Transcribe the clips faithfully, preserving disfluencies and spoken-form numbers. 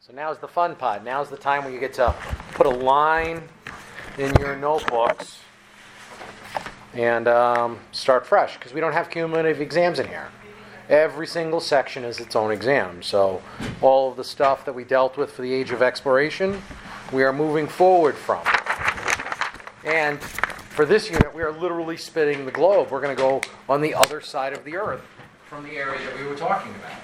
So now's the fun part. Now's the time when you get to put a line in your notebooks and um, start fresh, because we don't have cumulative exams in here. Every single section is its own exam. So all of the stuff that we dealt with for the Age of Exploration, we are moving forward from. And for this unit, we are literally spinning the globe. We're going to go on the other side of the Earth from the area that we were talking about.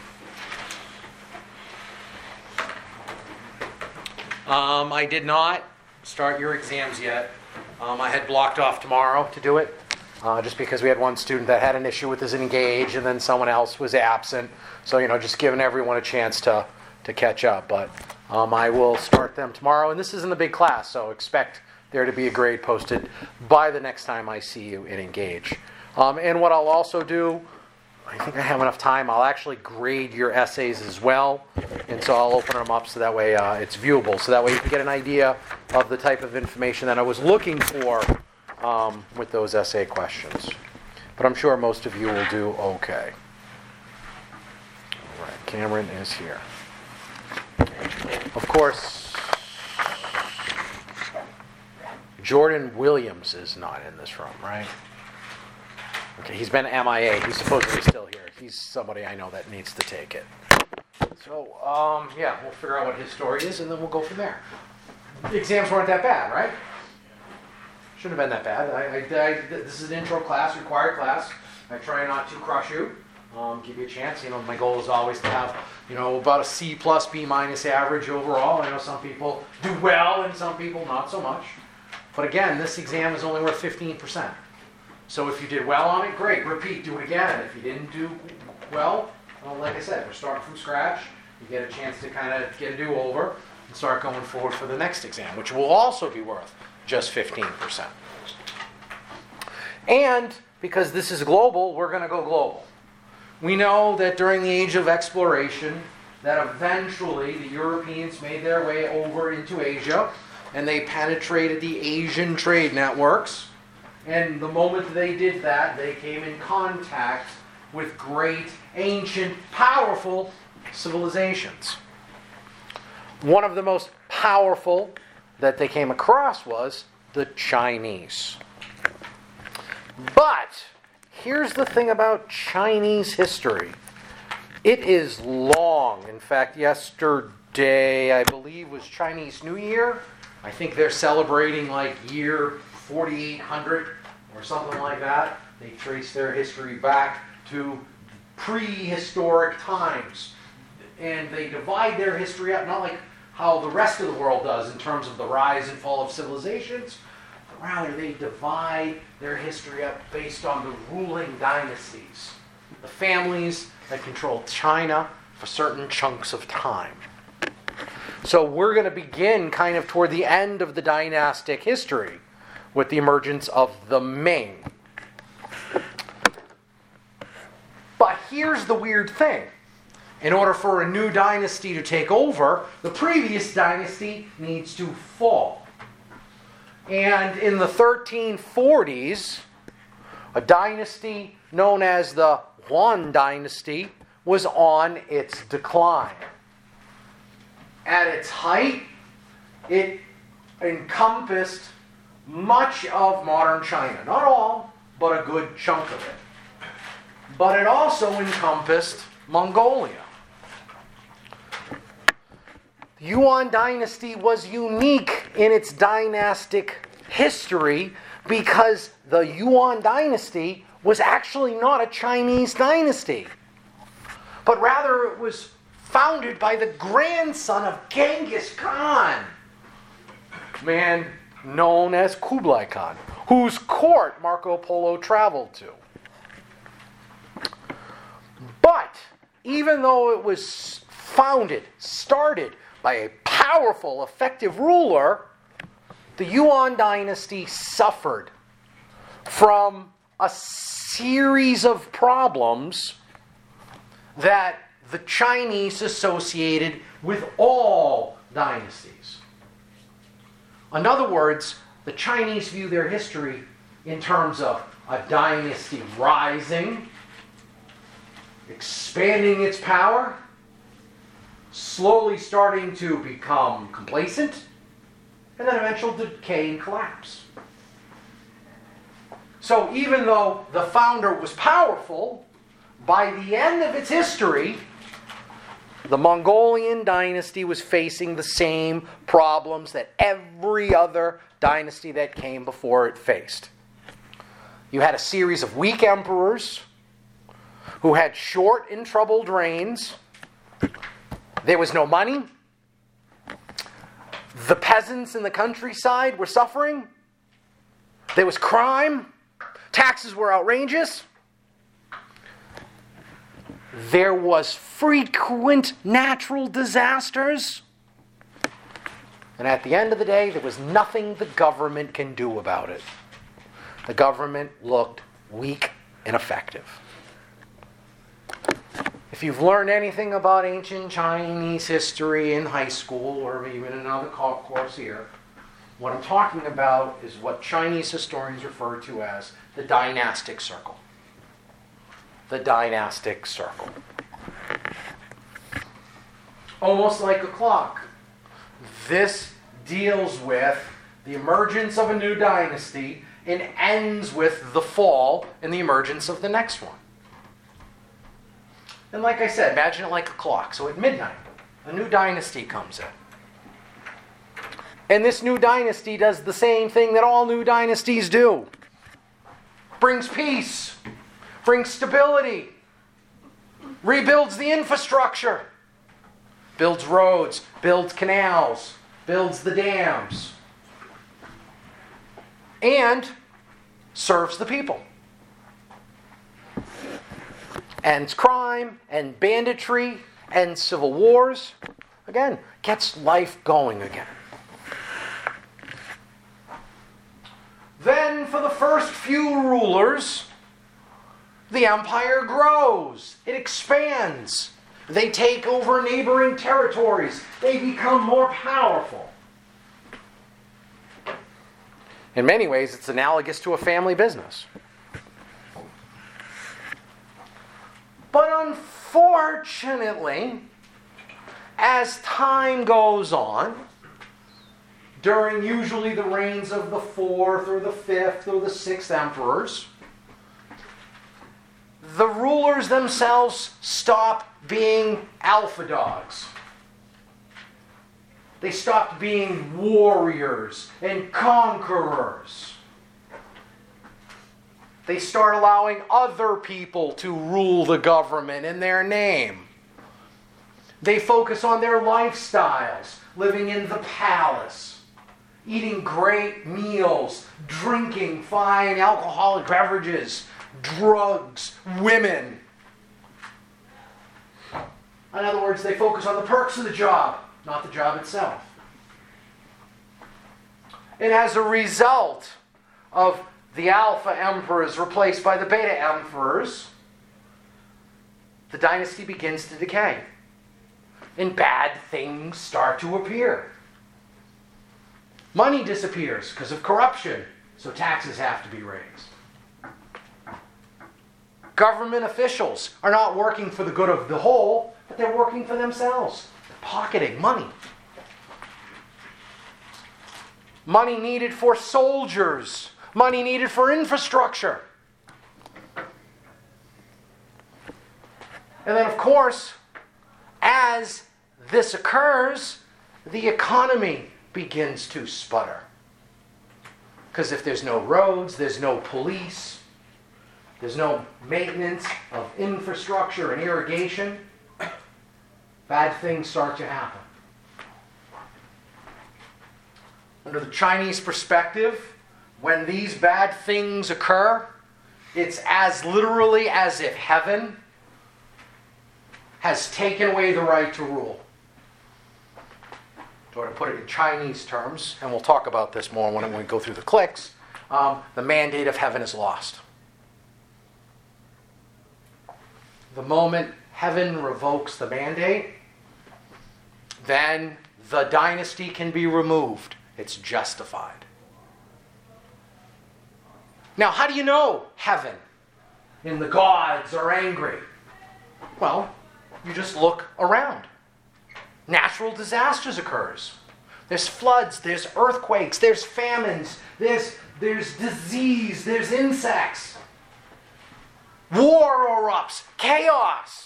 Um, I did not start your exams yet. Um, I had blocked off tomorrow to do it, uh, just because we had one student that had an issue with his Engage, and then someone else was absent. So, you know, just giving everyone a chance to, to catch up. But um, I will start them tomorrow. And this isn't a big class, so expect there to be a grade posted by the next time I see you in Engage. Um, and what I'll also do, I think I have enough time, I'll actually grade your essays as well. And so I'll open them up so that way uh, it's viewable. So that way you can get an idea of the type of information that I was looking for um, with those essay questions. But I'm sure most of you will do okay. All right, Cameron is here. Of course, Jordan Williams is not in this room, right? Okay, he's been M I A. He's supposedly still here. He's somebody I know that needs to take it. So, um, yeah, we'll figure out what his story is, and then we'll go from there. The exams weren't that bad, right? Shouldn't have been that bad. I, I, I, this is an intro class, required class. I try not to crush you, um, give you a chance. You know, my goal is always to have, you know, about a C plus, B minus average overall. I know some people do well, and some people not so much. But again, this exam is only worth fifteen percent. So if you did well on it, great. Repeat, do it again. If you didn't do well, well, like I said, we're starting from scratch. You get a chance to kind of get a do-over and start going forward for the next exam, which will also be worth just fifteen percent. And because this is global, we're going to go global. We know that during the Age of Exploration, that eventually the Europeans made their way over into Asia, and they penetrated the Asian trade networks. And the moment they did that, they came in contact with great, ancient, powerful civilizations. One of the most powerful that they came across was the Chinese. But here's the thing about Chinese history. It is long. In fact, yesterday, I believe, was Chinese New Year. I think they're celebrating like year forty-eight hundred or something like that. They trace their history back to prehistoric times. And they divide their history up, not like how the rest of the world does in terms of the rise and fall of civilizations, but rather they divide their history up based on the ruling dynasties, the families that controlled China for certain chunks of time. So we're going to begin kind of toward the end of the dynastic history with the emergence of the Ming. But here's the weird thing. In order for a new dynasty to take over, the previous dynasty needs to fall. And in the thirteen forties, a dynasty known as the Yuan dynasty was on its decline. At its height, it encompassed much of modern China. Not all, but a good chunk of it. But it also encompassed Mongolia. The Yuan dynasty was unique in its dynastic history because the Yuan dynasty was actually not a Chinese dynasty, but rather it was founded by the grandson of Genghis Khan, man known as Kublai Khan, whose court Marco Polo traveled to. But even though it was founded, started by a powerful, effective ruler, the Yuan dynasty suffered from a series of problems that the Chinese associated with all dynasties. In other words, the Chinese view their history in terms of a dynasty rising, expanding its power, slowly starting to become complacent, and then eventual decay and collapse. So even though the founder was powerful, by the end of its history, the Mongolian dynasty was facing the same problems that every other dynasty that came before it faced. You had a series of weak emperors who had short and troubled reigns. There was no money. The peasants in the countryside were suffering. There was crime. Taxes were outrageous. There was frequent natural disasters. And at the end of the day, there was nothing the government can do about it. The government looked weak and ineffective. If you've learned anything about ancient Chinese history in high school or even another course here, what I'm talking about is what Chinese historians refer to as the dynastic circle. The dynastic circle. Almost like a clock. This deals with the emergence of a new dynasty and ends with the fall and the emergence of the next one. And like I said, imagine it like a clock. So at midnight, a new dynasty comes in. And this new dynasty does the same thing that all new dynasties do. Brings peace, brings stability, rebuilds the infrastructure, builds roads, builds canals, builds the dams, and serves the people. Ends crime and banditry and civil wars. Again, gets life going again. Then, for the first few rulers, the empire grows. It expands. They take over neighboring territories. They become more powerful. In many ways, it's analogous to a family business. But unfortunately, as time goes on, during usually the reigns of the fourth or the fifth or the sixth emperors, the rulers themselves stop being alpha dogs. They stopped being warriors and conquerors. They start allowing other people to rule the government in their name. They focus on their lifestyles, living in the palace, eating great meals, drinking fine alcoholic beverages, drugs, women. In other words, they focus on the perks of the job, not the job itself. And as a result of the alpha emperors replaced by the beta emperors, the dynasty begins to decay. And bad things start to appear. Money disappears because of corruption, so taxes have to be raised. Government officials are not working for the good of the whole, but they're working for themselves. They're pocketing money. Money needed for soldiers. Money needed for infrastructure. And then, of course, as this occurs, the economy begins to sputter. Because if there's no roads, there's no police, there's no maintenance of infrastructure and irrigation, bad things start to happen. Under the Chinese perspective, when these bad things occur, it's as literally as if heaven has taken away the right to rule. So to put it in Chinese terms, and we'll talk about this more when we go through the cliques, um, the mandate of heaven is lost. The moment heaven revokes the mandate, then the dynasty can be removed. It's justified. Now, how do you know heaven and the gods are angry? Well, you just look around. natural disasters occurs. There's floods, there's earthquakes, there's famines, there's, there's disease, there's insects. War erupts, chaos.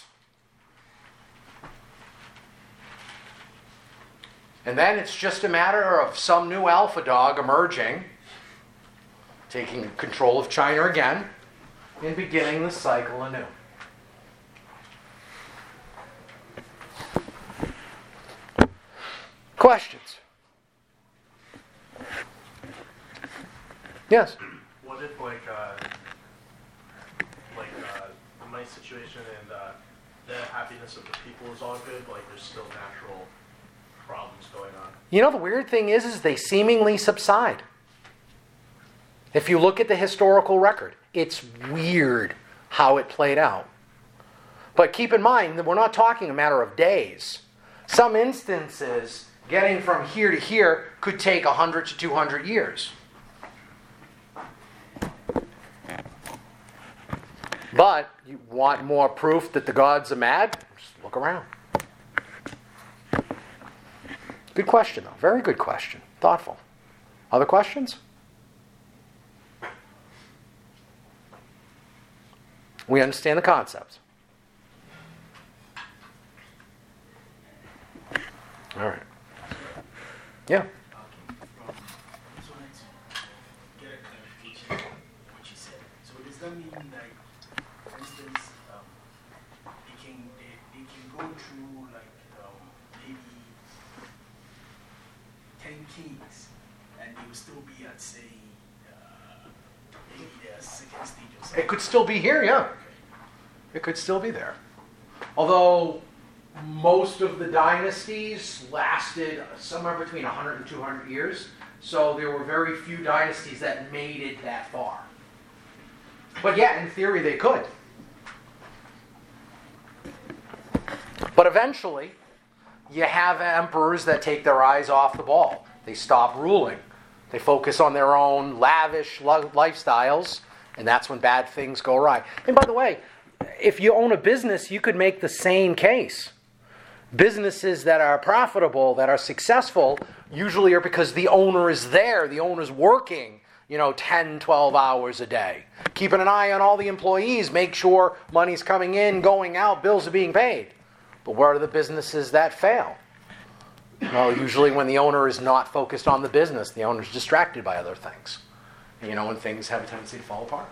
And then it's just a matter of some new alpha dog emerging, taking control of China again, and beginning the cycle anew. Questions? Yes? What if, like, uh, like uh, in my situation and uh, the happiness of the people is all good, but like there's still natural problems going on? You know, the weird thing is, is they seemingly subside. If you look at the historical record, it's weird how it played out. But keep in mind that we're not talking a matter of days. Some instances, getting from here to here could take one hundred to two hundred years. But you want more proof that the gods are mad? Just look around. Good question, though. Very good question. Thoughtful. Other questions? We understand the concepts. All right. Yeah. Okay. Um, I just wanted to get a clarification on what you said. So does that mean that, for instance, um, they can they, they can go through like um, maybe ten kings, and they will still be at say uh, maybe their second stage or something? It could still be here, yeah. It could still be there. Although most of the dynasties lasted somewhere between one hundred and two hundred years. So there were very few dynasties that made it that far. But yeah, in theory they could. But eventually, you have emperors that take their eyes off the ball. They stop ruling. They focus on their own lavish lifestyles, and that's when bad things go awry. And by the way, if you own a business, you could make the same case. Businesses that are profitable, that are successful, usually are because the owner is there. The owner's working, you know, ten, twelve hours a day. Keeping an eye on all the employees, make sure money's coming in, going out, bills are being paid. But where are the businesses that fail? Well, usually when the owner is not focused on the business, the owner's distracted by other things. And, you know, when things have a tendency to fall apart.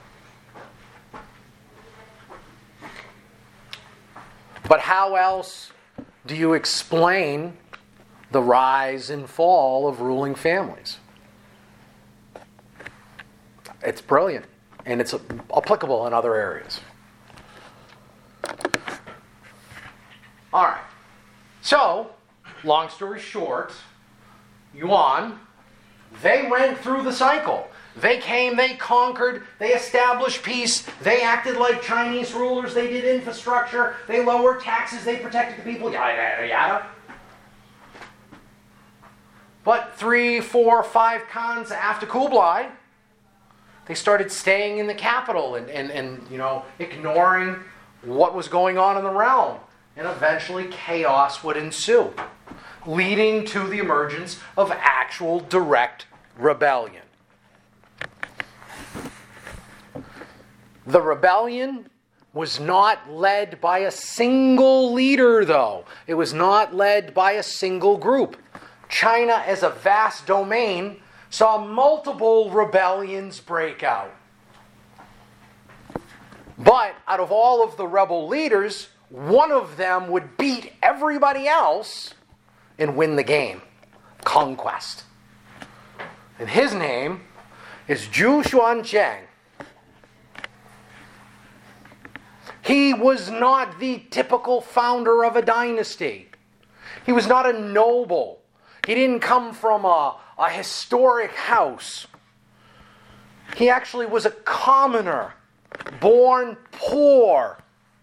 But how else do you explain the rise and fall of ruling families? It's brilliant, and it's applicable in other areas. All right. So, long story short, Yuan, they went through the cycle. They came, they conquered, they established peace, they acted like Chinese rulers, they did infrastructure, they lowered taxes, they protected the people, yada, yada, yada. But three, four, five Khans after Kublai, they started staying in the capital and, and, and you know, ignoring what was going on in the realm. And eventually chaos would ensue, leading to the emergence of actual direct rebellion. The rebellion was not led by a single leader, though. It was not led by a single group. China, as a vast domain, saw multiple rebellions break out. But out of all of the rebel leaders, one of them would beat everybody else and win the game. Conquest. And his name is Zhu Xuanzang. He was not the typical founder of a dynasty. He was not a noble. He didn't come from a, a historic house. He actually was a commoner, born poor.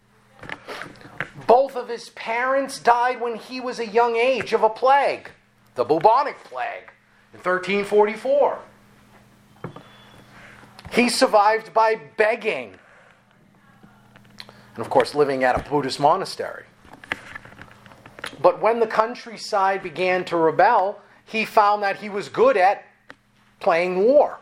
Both of his parents died when he was a young age of a plague, the bubonic plague, in thirteen forty-four. He survived by begging. And of course, living at a Buddhist monastery. But when the countryside began to rebel, he found that he was good at playing war.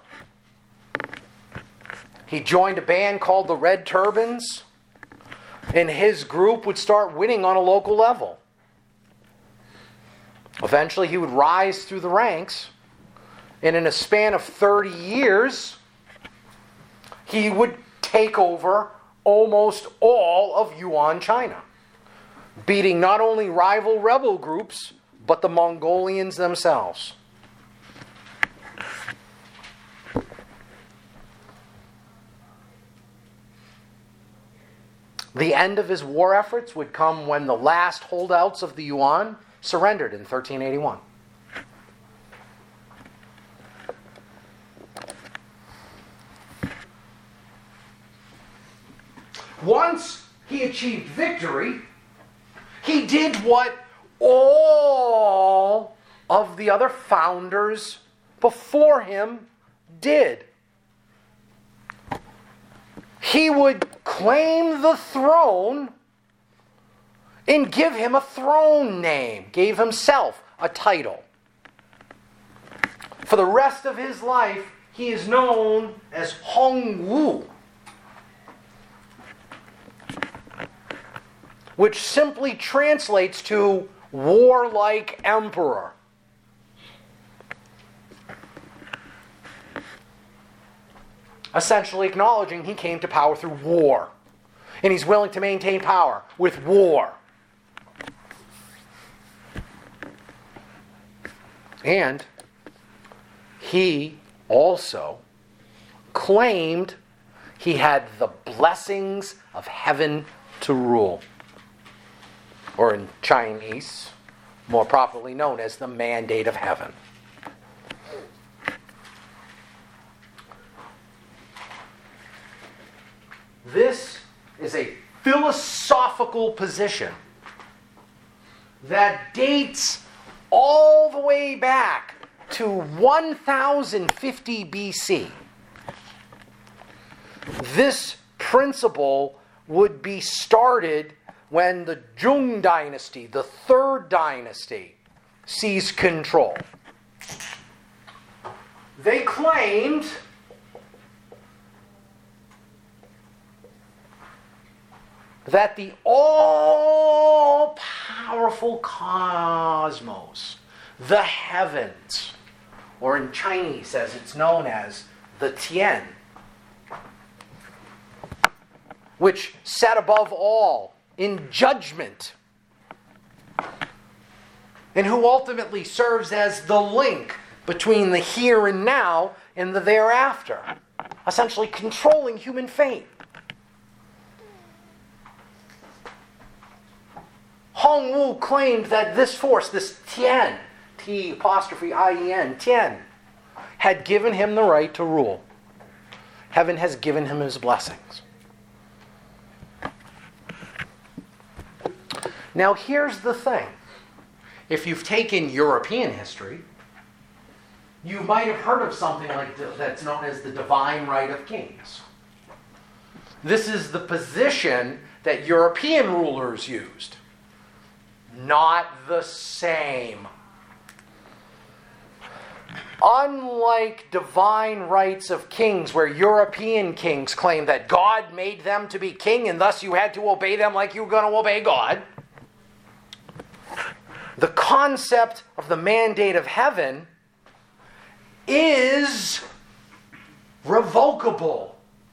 He joined a band called the Red Turbans, and his group would start winning on a local level. Eventually, he would rise through the ranks, and in a span of thirty years, he would take over almost all of Yuan China, beating not only rival rebel groups, but the Mongolians themselves. The end of his war efforts would come when the last holdouts of the Yuan surrendered in thirteen eighty-one. Once he achieved victory, he did what all of the other founders before him did. He would claim the throne and give him a throne name, gave himself a title. For the rest of his life, he is known as Hong Wu, which simply translates to warlike emperor. Essentially acknowledging he came to power through war. And he's willing to maintain power with war. And he also claimed he had the blessings of heaven to rule. Or in Chinese, more properly known as the mandate of heaven. This is a philosophical position that dates all the way back to one thousand fifty B C. This principle would be started when the Zhong dynasty, the third dynasty, seized control. They claimed that the all-powerful cosmos, the heavens, or in Chinese as it's known as the Tian, which sat above all in judgment, and who ultimately serves as the link between the here and now and the thereafter, essentially controlling human fate. Hong Wu claimed that this force, this Tian, T apostrophe I E N, Tian, had given him the right to rule. Heaven has given him his blessings. Now here's the thing. If you've taken European history, you might have heard of something like the, that's known as the divine right of kings. This is the position that European rulers used. Not the same. Unlike divine rights of kings, where European kings claim that God made them to be king and thus you had to obey them like you were going to obey God, the concept of the mandate of heaven is revocable.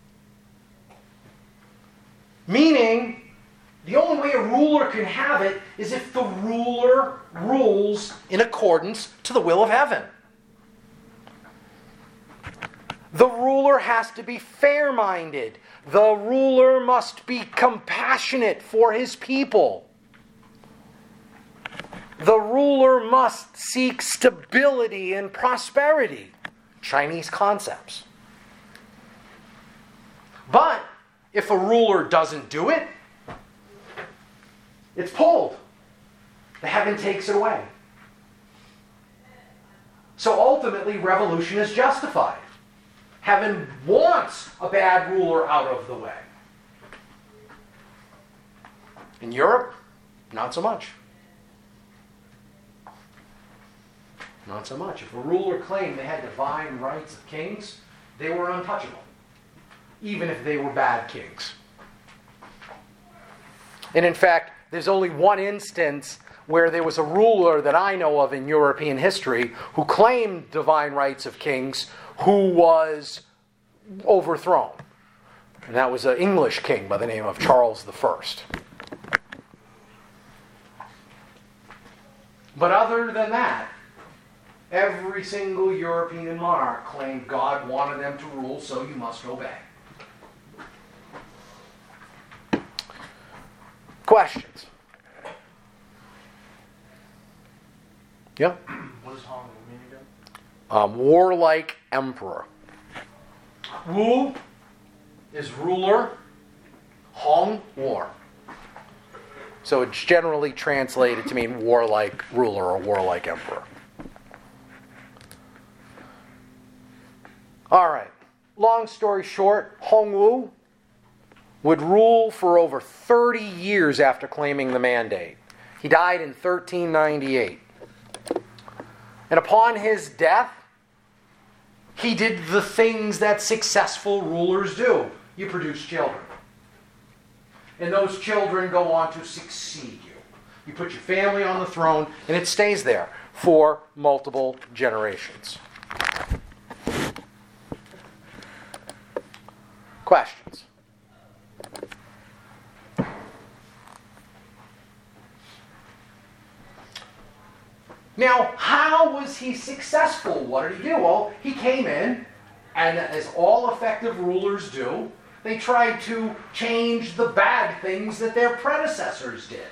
Meaning, the only way a ruler can have it is if the ruler rules in accordance to the will of heaven. The ruler has to be fair-minded. The ruler must be compassionate for his people. The ruler must seek stability and prosperity. Chinese concepts. But if a ruler doesn't do it, it's pulled. The heaven takes it away. So ultimately, revolution is justified. Heaven wants a bad ruler out of the way. In Europe, not so much. Not so much. If a ruler claimed they had divine rights of kings, they were untouchable, even if they were bad kings. And in fact, there's only one instance where there was a ruler that I know of in European history who claimed divine rights of kings who was overthrown. And that was an English king by the name of Charles the First. But other than that, every single European monarch claimed God wanted them to rule, so you must obey. Questions? Yeah? What does Hong mean again? Um, warlike emperor. Wu is ruler. Hong, war. So it's generally translated to mean warlike ruler or warlike emperor. All right. Long story short, Hongwu would rule for over thirty years after claiming the mandate. He died in thirteen ninety-eight. And upon his death, he did the things that successful rulers do. You produce children. And those children go on to succeed you. You put your family on the throne, and it stays there for multiple generations. Questions? Now, how was he successful? What did he do? Well, he came in, and as all effective rulers do, they tried to change the bad things that their predecessors did.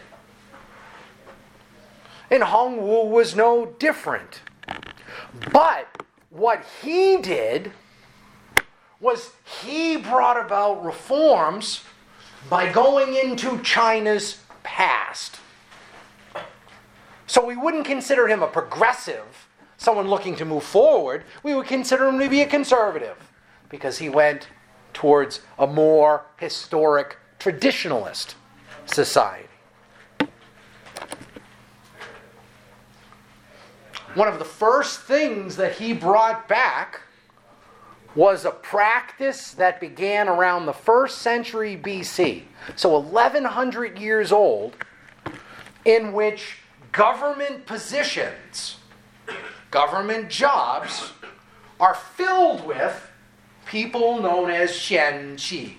And Hongwu was no different. But what he did was he brought about reforms by going into China's past. So we wouldn't consider him a progressive, someone looking to move forward. We would consider him to be a conservative because he went towards a more historic, traditionalist society. One of the first things that he brought back was a practice that began around the first century B C, so eleven hundred years old, in which government positions, government jobs, are filled with people known as xianqi.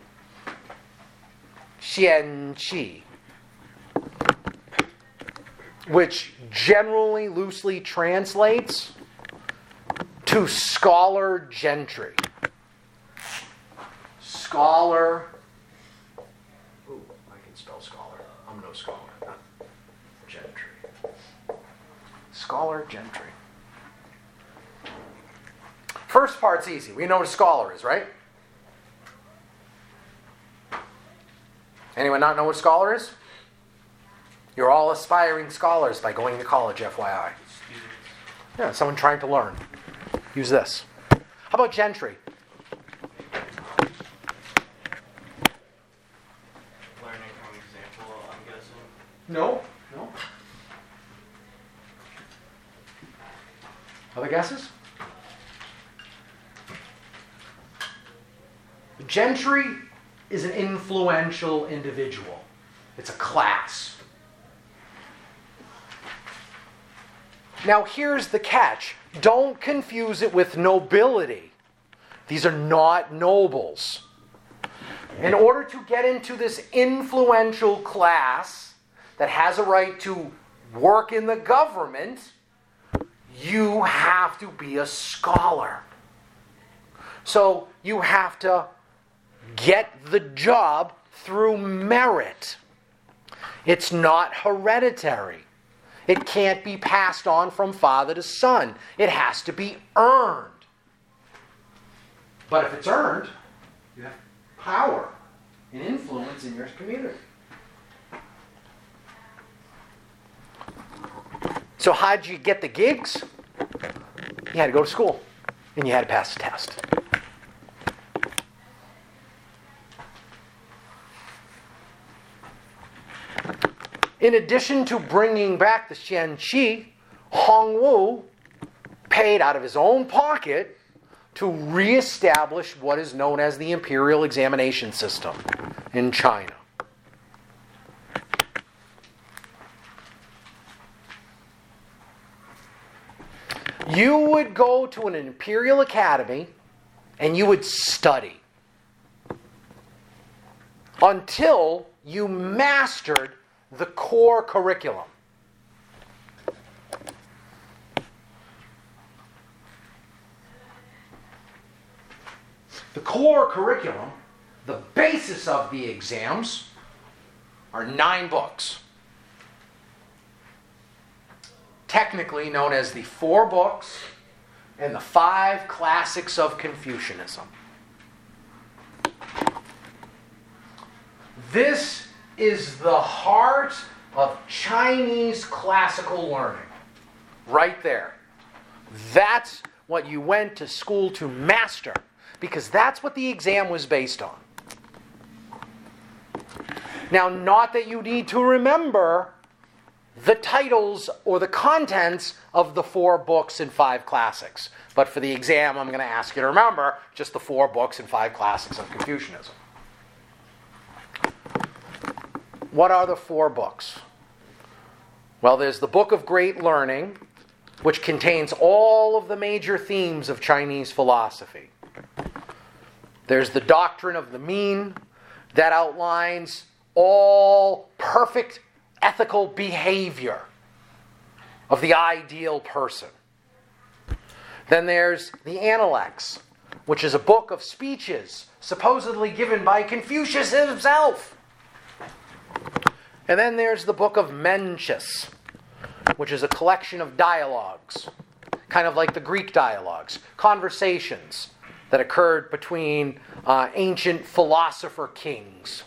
Xianqi. Which generally loosely translates to scholar gentry. Scholar. Ooh, I can spell scholar. I'm no scholar. Gentry. Scholar gentry. First part's easy. We know what a scholar is, right? Anyone not know what a scholar is? You're all aspiring scholars by going to college, F Y I. Yeah, someone trying to learn. Use this. How about gentry? Learning from example, I'm guessing. No. No. Other guesses? Gentry is an influential individual. It's a class. Now here's the catch. Don't confuse it with nobility. These are not nobles. In order to get into this influential class that has a right to work in the government, you have to be a scholar. So you have to get the job through merit. It's not hereditary. It can't be passed on from father to son. It has to be earned. But if it's earned, you have power and influence in your community. So how'd you get the gigs? You had to go to school, and you had to pass the test. In addition to bringing back the xianqi, Hongwu paid out of his own pocket to reestablish what is known as the imperial examination system in China. You would go to an imperial academy and you would study until you mastered the core curriculum. The core curriculum, the basis of the exams, are nine books. Technically known as the four books and the five classics of Confucianism. This is the heart of Chinese classical learning. Right there. That's what you went to school to master, because that's what the exam was based on. Now, not that you need to remember the titles or the contents of the four books and five classics. But for the exam, I'm going to ask you to remember just the four books and five classics of Confucianism. What are the four books? Well, there's the Book of Great Learning, which contains all of the major themes of Chinese philosophy. There's the Doctrine of the Mean, that outlines all perfect ethical behavior of the ideal person. Then there's the Analects, which is a book of speeches supposedly given by Confucius himself. And then there's the Book of Mencius, which is a collection of dialogues, kind of like the Greek dialogues, conversations that occurred between uh, ancient philosopher kings.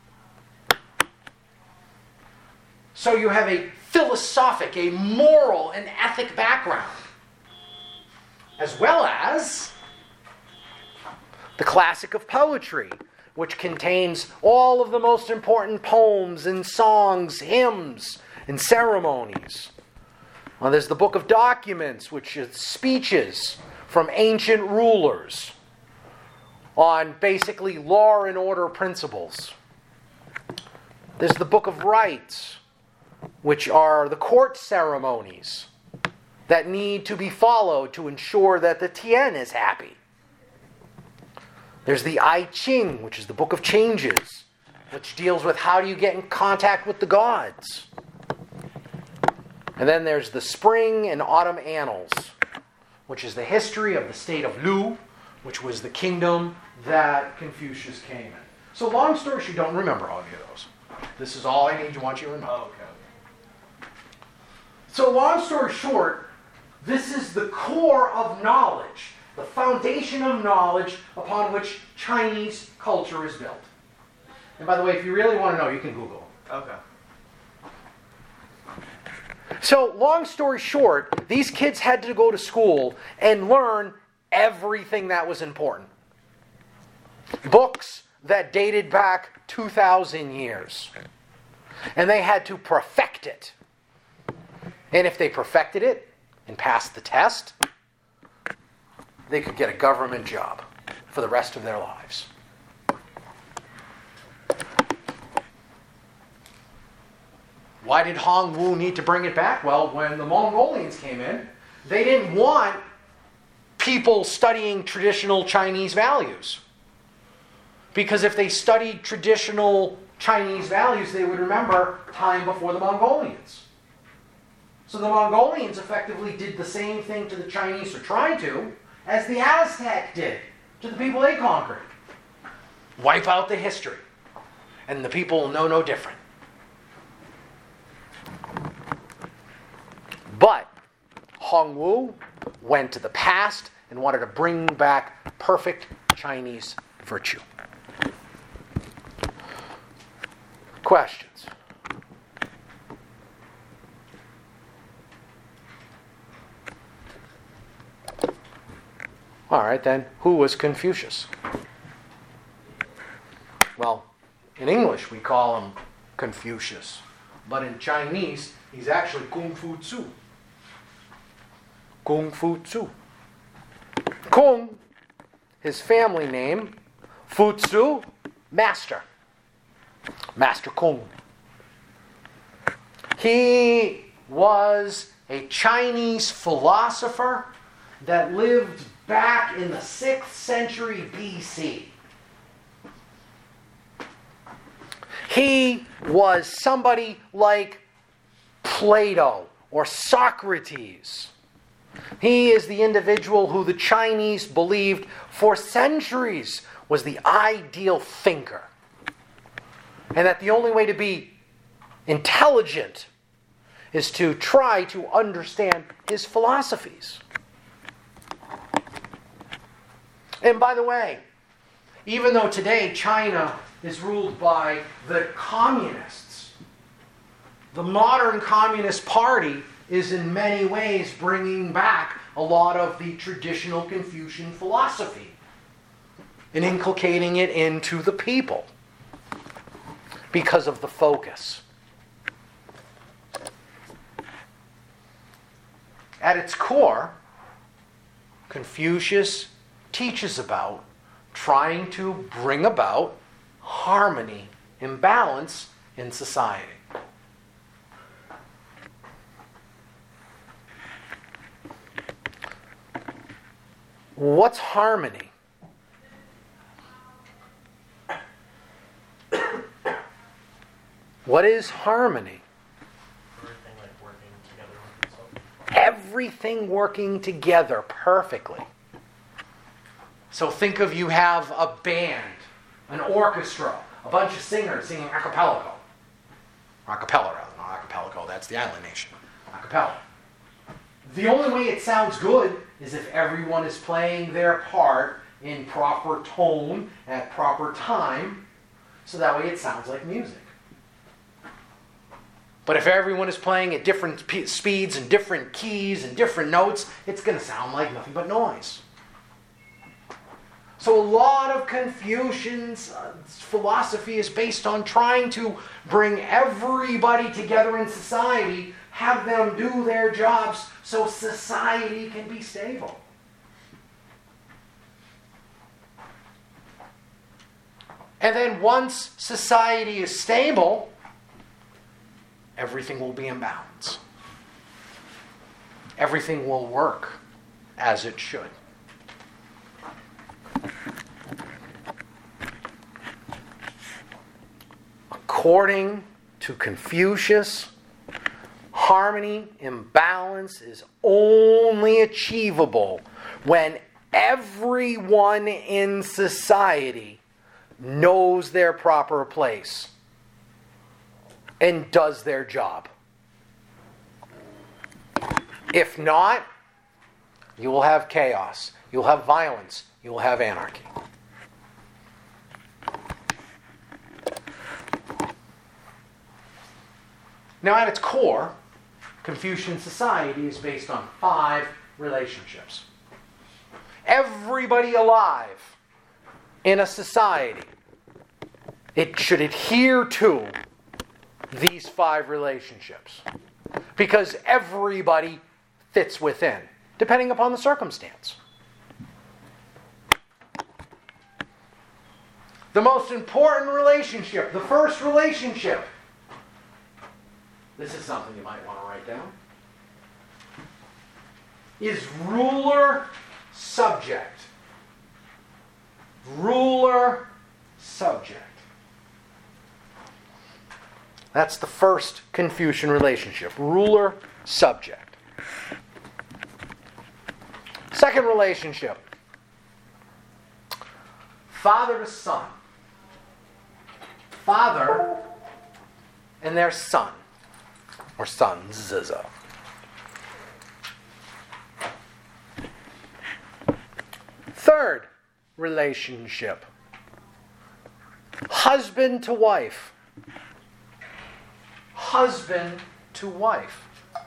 So you have a philosophic, a moral, and ethic background, as well as the classic of poetry, which contains all of the most important poems and songs, hymns, and ceremonies. Well, there's the Book of Documents, which is speeches from ancient rulers on basically law and order principles. There's the Book of Rites, which are the court ceremonies that need to be followed to ensure that the Tian is happy. There's the I Ching, which is the Book of Changes, which deals with how do you get in contact with the gods. And then there's the Spring and Autumn Annals, which is the history of the state of Lu, which was the kingdom that Confucius came in. So long story short, you don't remember all of those. This is all I need to want you to remember. Oh, okay. So long story short, this is the core of knowledge, the foundation of knowledge upon which Chinese culture is built. And by the way, if you really want to know, you can Google. Okay. So long story short, these kids had to go to school and learn everything that was important. Books that dated back two thousand years. And they had to perfect it. And if they perfected it and passed the test, they could get a government job for the rest of their lives. Why did Hong Wu need to bring it back? Well, when the Mongolians came in, they didn't want people studying traditional Chinese values. Because if they studied traditional Chinese values, they would remember time before the Mongolians. So the Mongolians effectively did the same thing to the Chinese, or tried to, as the Aztec did to the people they conquered. Wipe out the history, and the people will know no different. But Hong Wu went to the past and wanted to bring back perfect Chinese virtue. Questions? All right, then, who was Confucius? Well, in English we call him Confucius, but in Chinese he's actually Kung Fu Tzu. Kung Fu Tzu. Kung, his family name. Fu Tzu, master. Master Kung. He was a Chinese philosopher that lived back in the sixth century B C. He was somebody like Plato or Socrates. He is the individual who the Chinese believed for centuries was the ideal thinker. And that the only way to be intelligent is to try to understand his philosophies. And by the way, even though today China is ruled by the communists, the modern Communist Party is in many ways bringing back a lot of the traditional Confucian philosophy and inculcating it into the people because of the focus. At its core, Confucius teaches about trying to bring about harmony and balance in society. What's harmony? What is harmony? Everything like working together with itself. Everything working together perfectly. So think of you have a band, an orchestra, a bunch of singers singing a cappella. A cappella rather, not a cappella, that's the island nation. A cappella. The only way it sounds good is if everyone is playing their part in proper tone at proper time, so that way it sounds like music. But if everyone is playing at different p- speeds and different keys and different notes, it's going to sound like nothing but noise. So a lot of Confucian's uh, philosophy is based on trying to bring everybody together in society, have them do their jobs so society can be stable. And then once society is stable, everything will be in balance. Everything will work as it should. According to Confucius, harmony and balance is only achievable when everyone in society knows their proper place and does their job. If not, you will have chaos, you will have violence, you will have anarchy. Now, at its core, Confucian society is based on five relationships. Everybody alive in a society, it should adhere to these five relationships, because everybody fits within, depending upon the circumstance. The most important relationship, the first relationship, this is something you might want to write down, is ruler-subject. Ruler-subject. That's the first Confucian relationship, ruler-subject. Second relationship, father to son. Father and their son, or sons. Third relationship, husband to wife. Husband to wife.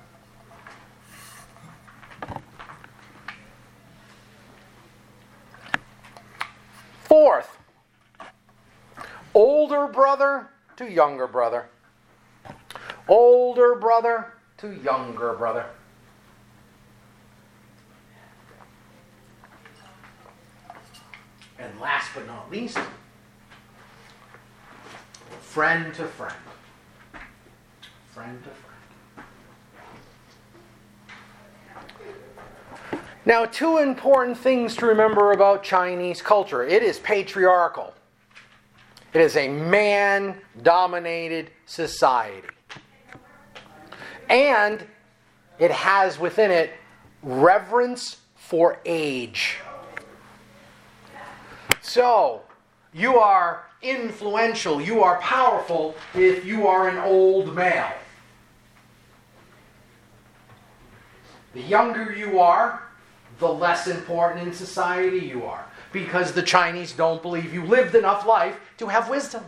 Fourth, older brother to younger brother. Older brother to younger brother. last but not least, friend to friend. Friend to friend. Now, two important things to remember about Chinese culture. It is patriarchal. It is a man-dominated society. And it has within it reverence for age. So, you are influential, you are powerful if you are an old male. The younger you are, the less important in society you are. Because the Chinese don't believe you lived enough life to have wisdom.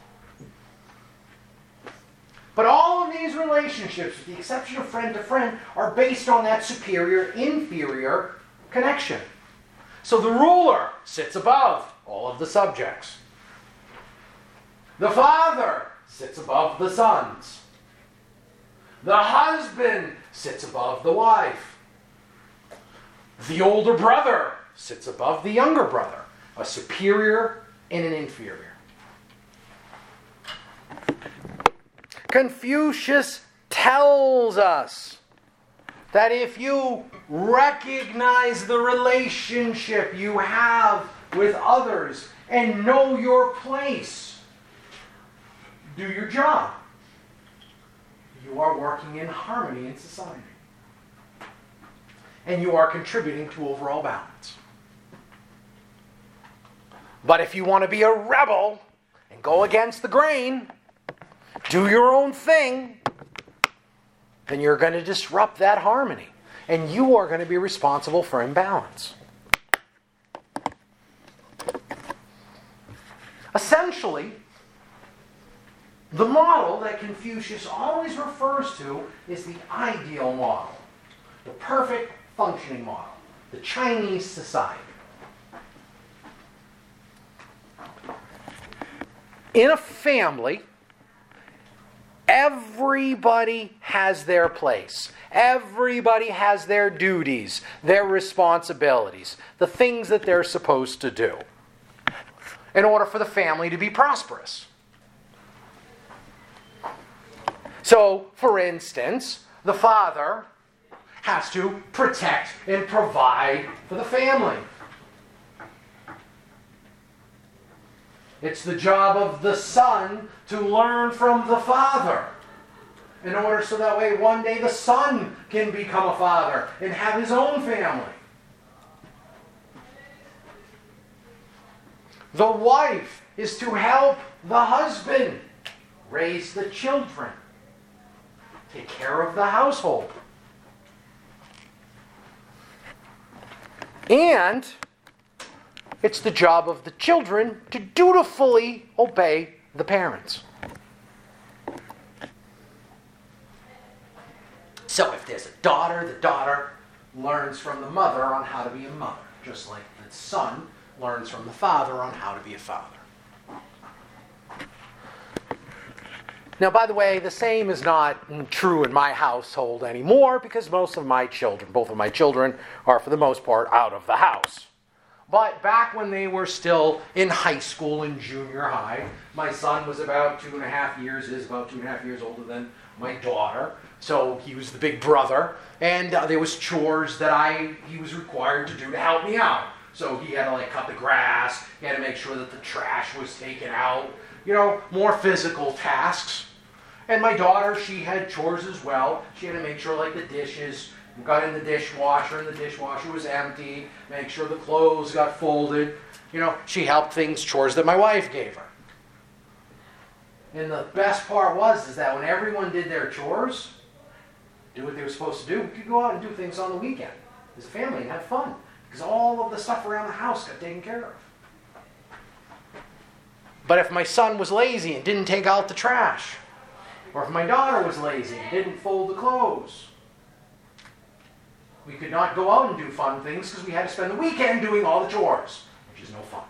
But all of these relationships, with the exception of friend to friend, are based on that superior-inferior connection. So the ruler sits above all of the subjects. The father sits above the sons. The husband sits above the wife. The older brother sits above the younger brother. A superior and an inferior. Confucius tells us that if you recognize the relationship you have with others and know your place, do your job. You are working in harmony in society. And you are contributing to overall balance. But if you want to be a rebel and go against the grain, do your own thing, then you're going to disrupt that harmony. And you are going to be responsible for imbalance. Essentially, the model that Confucius always refers to is the ideal model. The perfect functioning model. The Chinese society. In a family, everybody has their place. Everybody has their duties, their responsibilities, the things that they're supposed to do in order for the family to be prosperous. So, for instance, the father has to protect and provide for the family. It's the job of the son to learn from the father in order so that way one day the son can become a father and have his own family. The wife is to help the husband raise the children, take care of the household. And it's the job of the children to dutifully obey the parents. So if there's a daughter, the daughter learns from the mother on how to be a mother, just like the son learns from the father on how to be a father. Now, by the way, the same is not true in my household anymore because most of my children, both of my children, are for the most part out of the house. But back when they were still in high school and junior high, my son was about two and a half years, is about two and a half years older than my daughter. So he was the big brother. And uh, there was chores that I he was required to do to help me out. So he had to like cut the grass, he had to make sure that the trash was taken out. You know, more physical tasks. And my daughter, she had chores as well. She had to make sure like the dishes got in the dishwasher and the dishwasher was empty, make sure the clothes got folded. You know, she helped things, chores that my wife gave her. And the best part was is that when everyone did their chores, do what they were supposed to do, we could go out and do things on the weekend as a family and have fun. Because all of the stuff around the house got taken care of. But if my son was lazy and didn't take out the trash, or if my daughter was lazy and didn't fold the clothes, we could not go out and do fun things because we had to spend the weekend doing all the chores, which is no fun.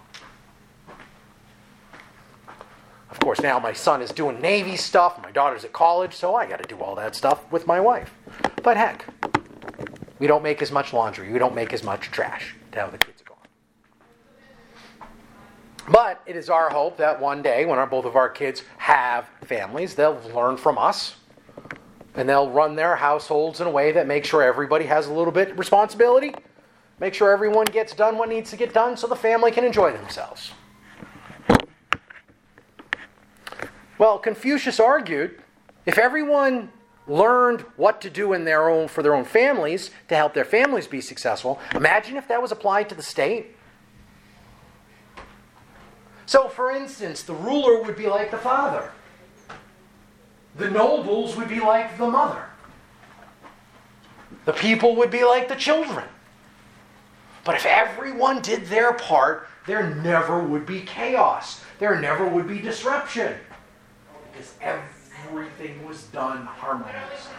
Of course, now my son is doing Navy stuff, my daughter's at college, so I got to do all that stuff with my wife. But heck, we don't make as much laundry, we don't make as much trash to have the kids going. But it is our hope that one day, when our, both of our kids have families, they'll learn from us. And they'll run their households in a way that makes sure everybody has a little bit of responsibility. Make sure everyone gets done what needs to get done so the family can enjoy themselves. Well, Confucius argued, if everyone learned what to do in their own for their own families to help their families be successful, imagine if that was applied to the state. So, for instance, the ruler would be like the father. The nobles would be like the mother. The people would be like the children. But if everyone did their part, there never would be chaos. There never would be disruption. Because everything was done harmoniously.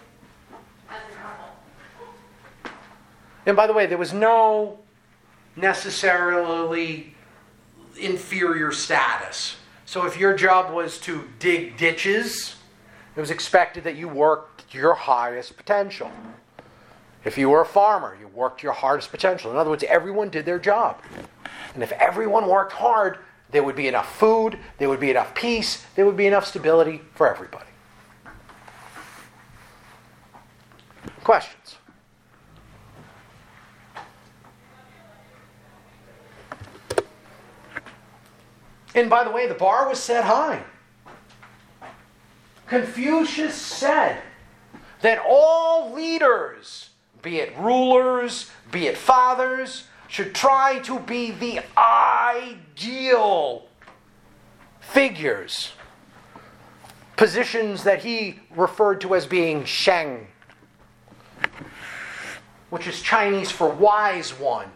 And by the way, there was no necessarily inferior status. So if your job was to dig ditches, it was expected that you worked your highest potential. If you were a farmer, you worked your hardest potential. In other words, everyone did their job. And if everyone worked hard, there would be enough food, there would be enough peace, there would be enough stability for everybody. Questions? And by the way, the bar was set high. Confucius said that all leaders, be it rulers, be it fathers, should try to be the ideal figures. Positions that he referred to as being sheng, which is Chinese for wise one.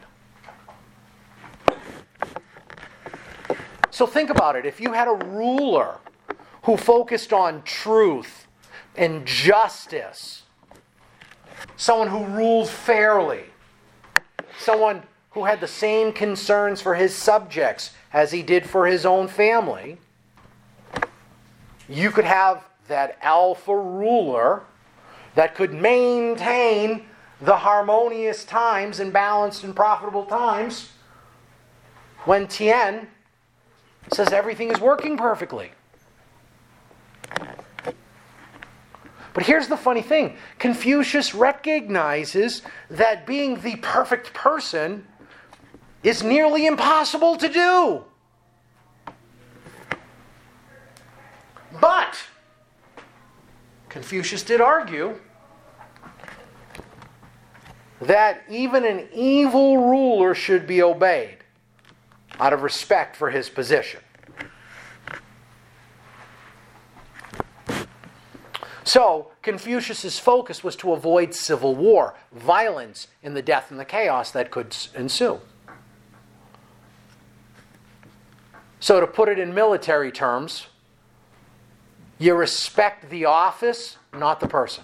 So think about it. If you had a ruler who focused on truth and justice, someone who ruled fairly, someone who had the same concerns for his subjects as he did for his own family, you could have that alpha ruler that could maintain the harmonious times and balanced and profitable times when Tien says everything is working perfectly. But here's the funny thing. Confucius recognizes that being the perfect person is nearly impossible to do. But Confucius did argue that even an evil ruler should be obeyed out of respect for his position. So, Confucius's focus was to avoid civil war, violence, and the death and the chaos that could ensue. So, to put it in military terms, you respect the office, not the person.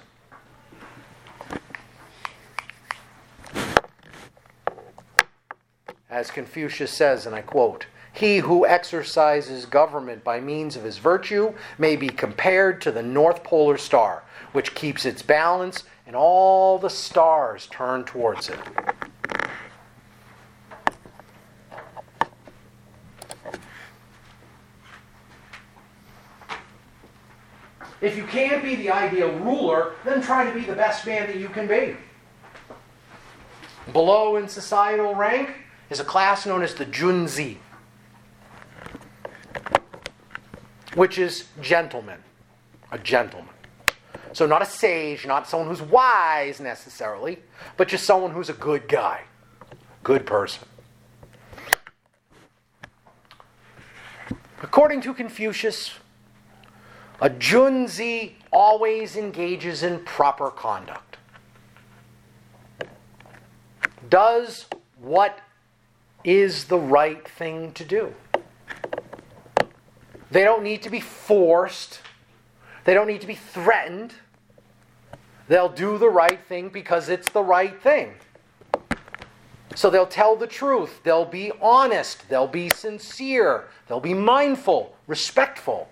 As Confucius says, and I quote, "He who exercises government by means of his virtue may be compared to the North Polar Star, which keeps its balance and all the stars turn towards it." If you can't be the ideal ruler, then try to be the best man that you can be. Below in societal rank is a class known as the Junzi, which is gentleman, a gentleman. So not a sage, not someone who's wise necessarily, but just someone who's a good guy, good person. According to Confucius, a Junzi always engages in proper conduct. Does what is the right thing to do. They don't need to be forced. They don't need to be threatened. They'll do the right thing because it's the right thing. So they'll tell the truth. They'll be honest. They'll be sincere. They'll be mindful, respectful.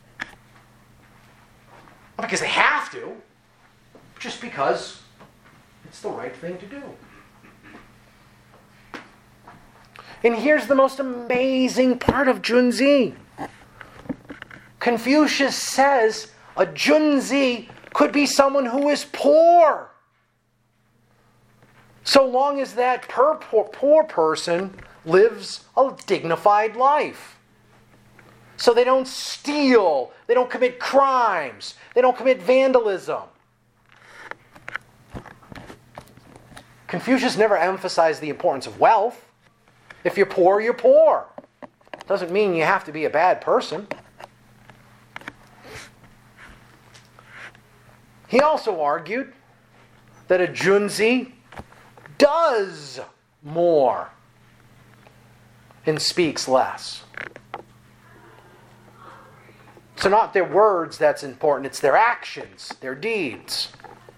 Not because they have to, just because it's the right thing to do. And here's the most amazing part of Junzi. Confucius says a Junzi could be someone who is poor, so long as that per poor, poor person lives a dignified life. So they don't steal, they don't commit crimes, they don't commit vandalism. Confucius never emphasized the importance of wealth. If you're poor, you're poor. Doesn't mean you have to be a bad person. He also argued that a Junzi does more and speaks less. So not their words that's important, it's their actions, their deeds.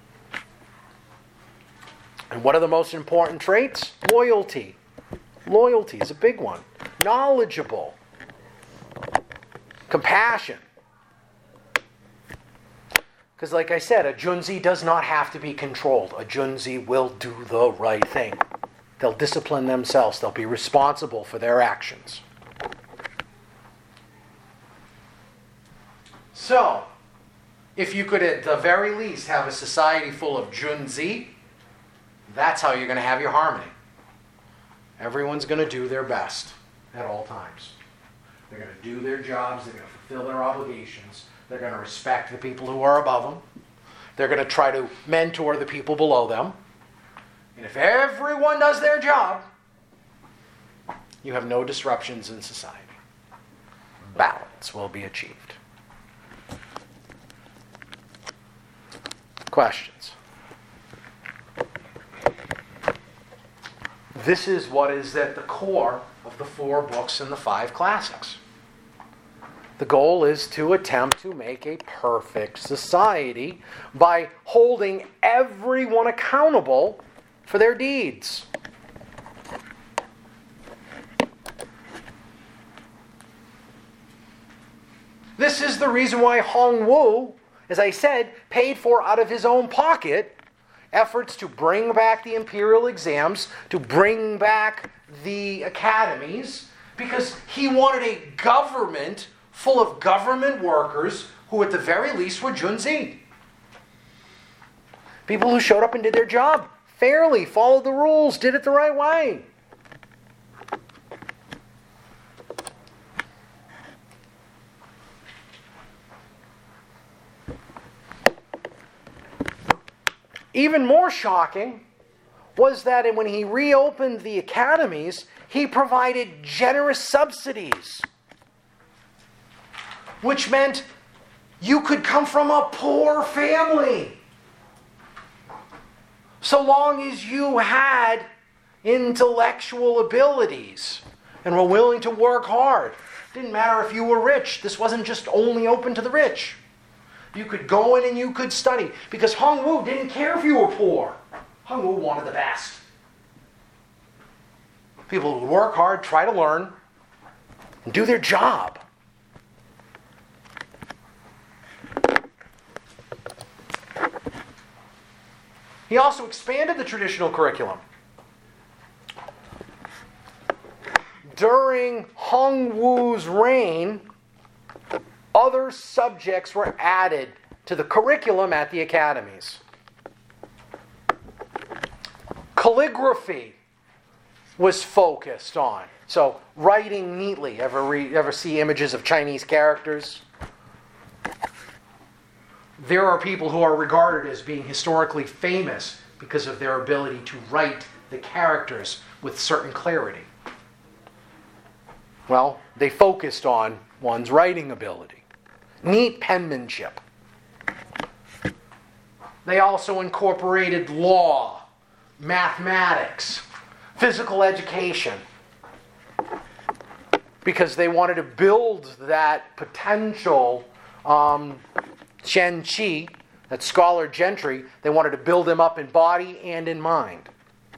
And what are the most important traits? Loyalty. Loyalty is a big one. Knowledgeable. Compassion. Because like I said, a Junzi does not have to be controlled. A Junzi will do the right thing. They'll discipline themselves. They'll be responsible for their actions. So, if you could at the very least have a society full of Junzi, that's how you're going to have your harmony. Everyone's going to do their best at all times. They're going to do their jobs. They're going to fulfill their obligations. They're going to respect the people who are above them. They're going to try to mentor the people below them. And if everyone does their job, you have no disruptions in society. Balance will be achieved. Questions? This is what is at the core of the four books and the five classics. The goal is to attempt to make a perfect society by holding everyone accountable for their deeds. This is the reason why Hongwu, as I said, paid for out of his own pocket efforts to bring back the imperial exams, to bring back the academies, because he wanted a government full of government workers who at the very least were Junzi. People who showed up and did their job fairly, followed the rules, did it the right way. Even more shocking was that when he reopened the academies, he provided generous subsidies, which meant you could come from a poor family, so long as you had intellectual abilities and were willing to work hard. Didn't matter if you were rich. This wasn't just only open to the rich. You could go in and you could study, because Hongwu didn't care if you were poor. Hongwu wanted the best. People who would work hard, try to learn, and do their job. He also expanded the traditional curriculum. During Hongwu's reign, other subjects were added to the curriculum at the academies. Calligraphy was focused on. So, writing neatly. Ever, re, ever see images of Chinese characters? There are people who are regarded as being historically famous because of their ability to write the characters with certain clarity. Well, they focused on one's writing ability. Neat penmanship. They also incorporated law, mathematics, physical education, because they wanted to build that potential um, Shen Qi, that scholar gentry. They wanted to build them up in body and in mind.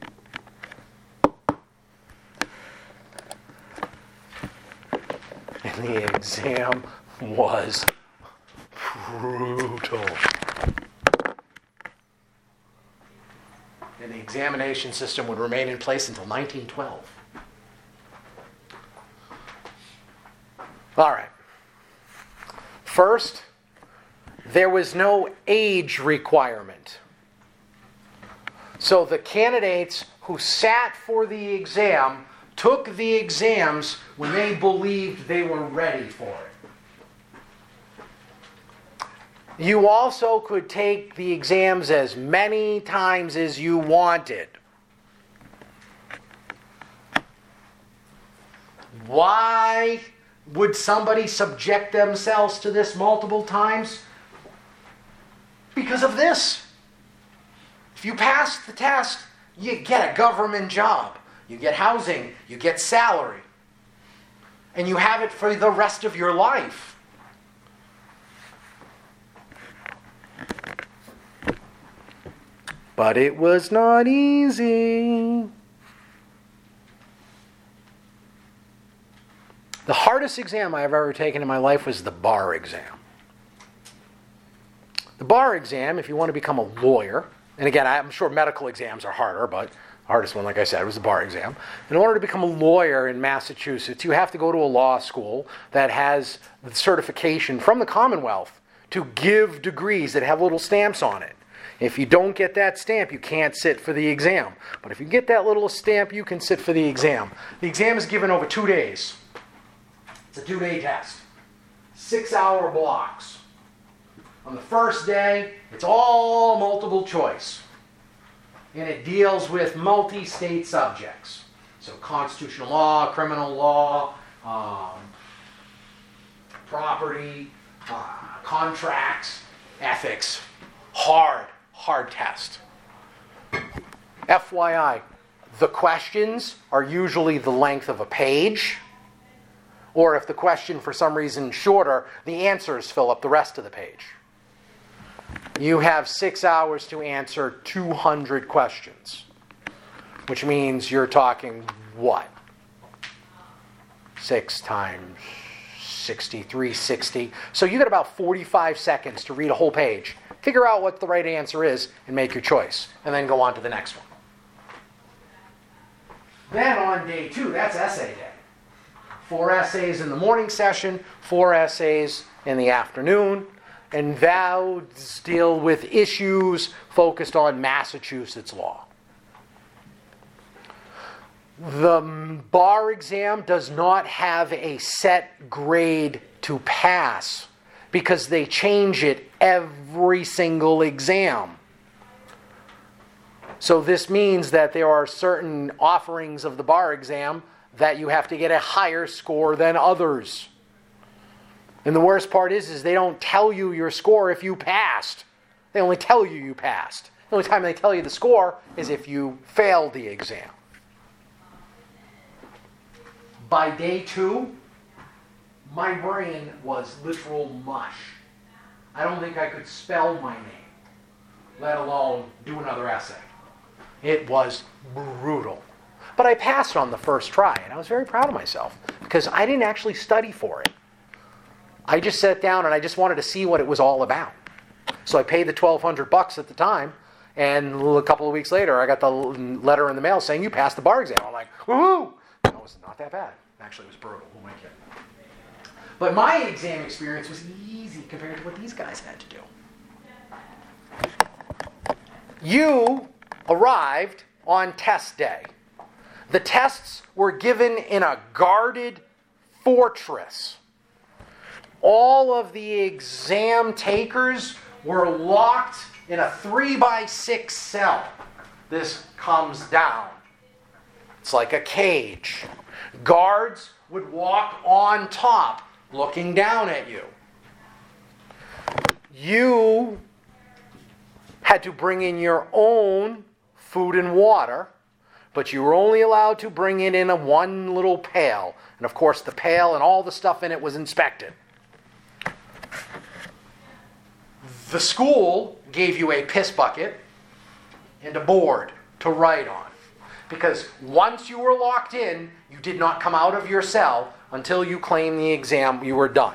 And the exam was brutal. And the examination system would remain in place until nineteen twelve. All right. First, there was no age requirement. So the candidates who sat for the exam took the exams when they believed they were ready for it. You also could take the exams as many times as you wanted. Why would somebody subject themselves to this multiple times? Because of this. If you pass the test, you get a government job. You get housing. You get salary. And you have it for the rest of your life. But it was not easy. The hardest exam I've ever taken in my life was the bar exam. The bar exam, if you want to become a lawyer, and again, I'm sure medical exams are harder, but the hardest one, like I said, was the bar exam. In order to become a lawyer in Massachusetts, you have to go to a law school that has the certification from the Commonwealth to give degrees that have little stamps on it. If you don't get that stamp, you can't sit for the exam. But if you get that little stamp, you can sit for the exam. The exam is given over two days. It's a two-day test. Six-hour blocks. On the first day, it's all multiple choice. And it deals with multi-state subjects. So constitutional law, criminal law, um, property, uh, contracts, ethics. Hard, hard test. F Y I, the questions are usually the length of a page. Or if the question for some reason is shorter, the answers fill up the rest of the page. You have six hours to answer two hundred questions. Which means you're talking what? Six times sixty-three, sixty. So you got about forty-five seconds to read a whole page. Figure out what the right answer is and make your choice. And then go on to the next one. Then on day two, that's essay day. Four essays in the morning session, four essays in the afternoon. And those deal with issues focused on Massachusetts law. The bar exam does not have a set grade to pass because they change it every single exam. So this means that there are certain offerings of the bar exam that you have to get a higher score than others. And the worst part is, is they don't tell you your score if you passed. They only tell you you passed. The only time they tell you the score is if you failed the exam. By day two, my brain was literal mush. I don't think I could spell my name, let alone do another essay. It was brutal. But I passed on the first try, and I was very proud of myself because I didn't actually study for it. I just sat down and I just wanted to see what it was all about. So I paid the twelve hundred bucks at the time, and a couple of weeks later, I got the letter in the mail saying, you passed the bar exam. I'm like, woohoo! That was not that bad. Actually, it was brutal. Who am I kidding? But my exam experience was easy compared to what these guys had to do. You arrived on test day. The tests were given in a guarded fortress. All of the exam takers were locked in a three by six cell. This comes down. It's like a cage. Guards would walk on top, looking down at you. You had to bring in your own food and water, but you were only allowed to bring it in a one little pail. And of course, the pail and all the stuff in it was inspected. The school gave you a piss bucket and a board to write on. Because once you were locked in, you did not come out of your cell until you claimed the exam you were done.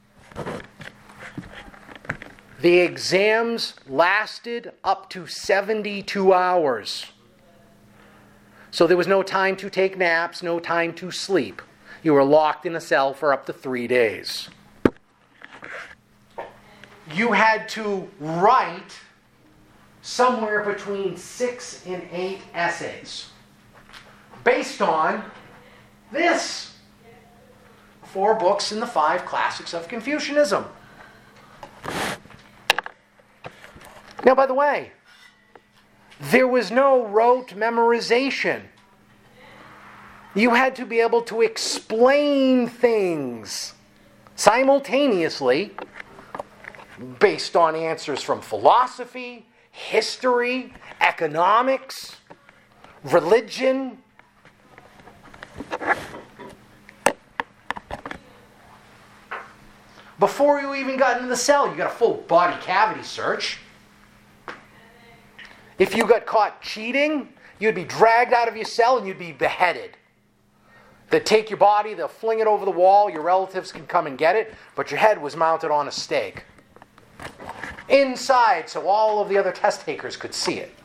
The exams lasted up to seventy-two hours. So there was no time to take naps, no time to sleep. you were locked in a cell for up to three days. You had to write somewhere between six and eight essays based on this. Four books in the five classics of Confucianism. Now, by the way, there was no rote memorization. You had to be able to explain things simultaneously based on answers from philosophy, history, economics, religion. Before you even got into the cell, you got a full body cavity search. If you got caught cheating, you'd be dragged out of your cell and you'd be beheaded. They'd take your body, they'll fling it over the wall, your relatives can come and get it, but your head was mounted on a stake. Inside, so all of the other test takers could see it.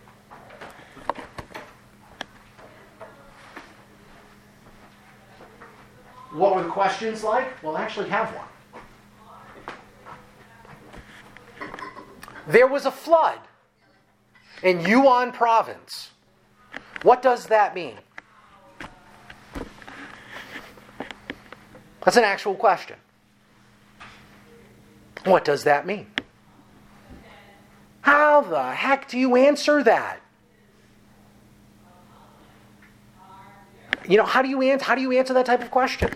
What were the questions like? Well, I actually have one. There was a flood in Yunnan province. What does that mean? That's an actual question. What does that mean? How the heck do you answer that? You know, how do you answer, how do you answer that type of question?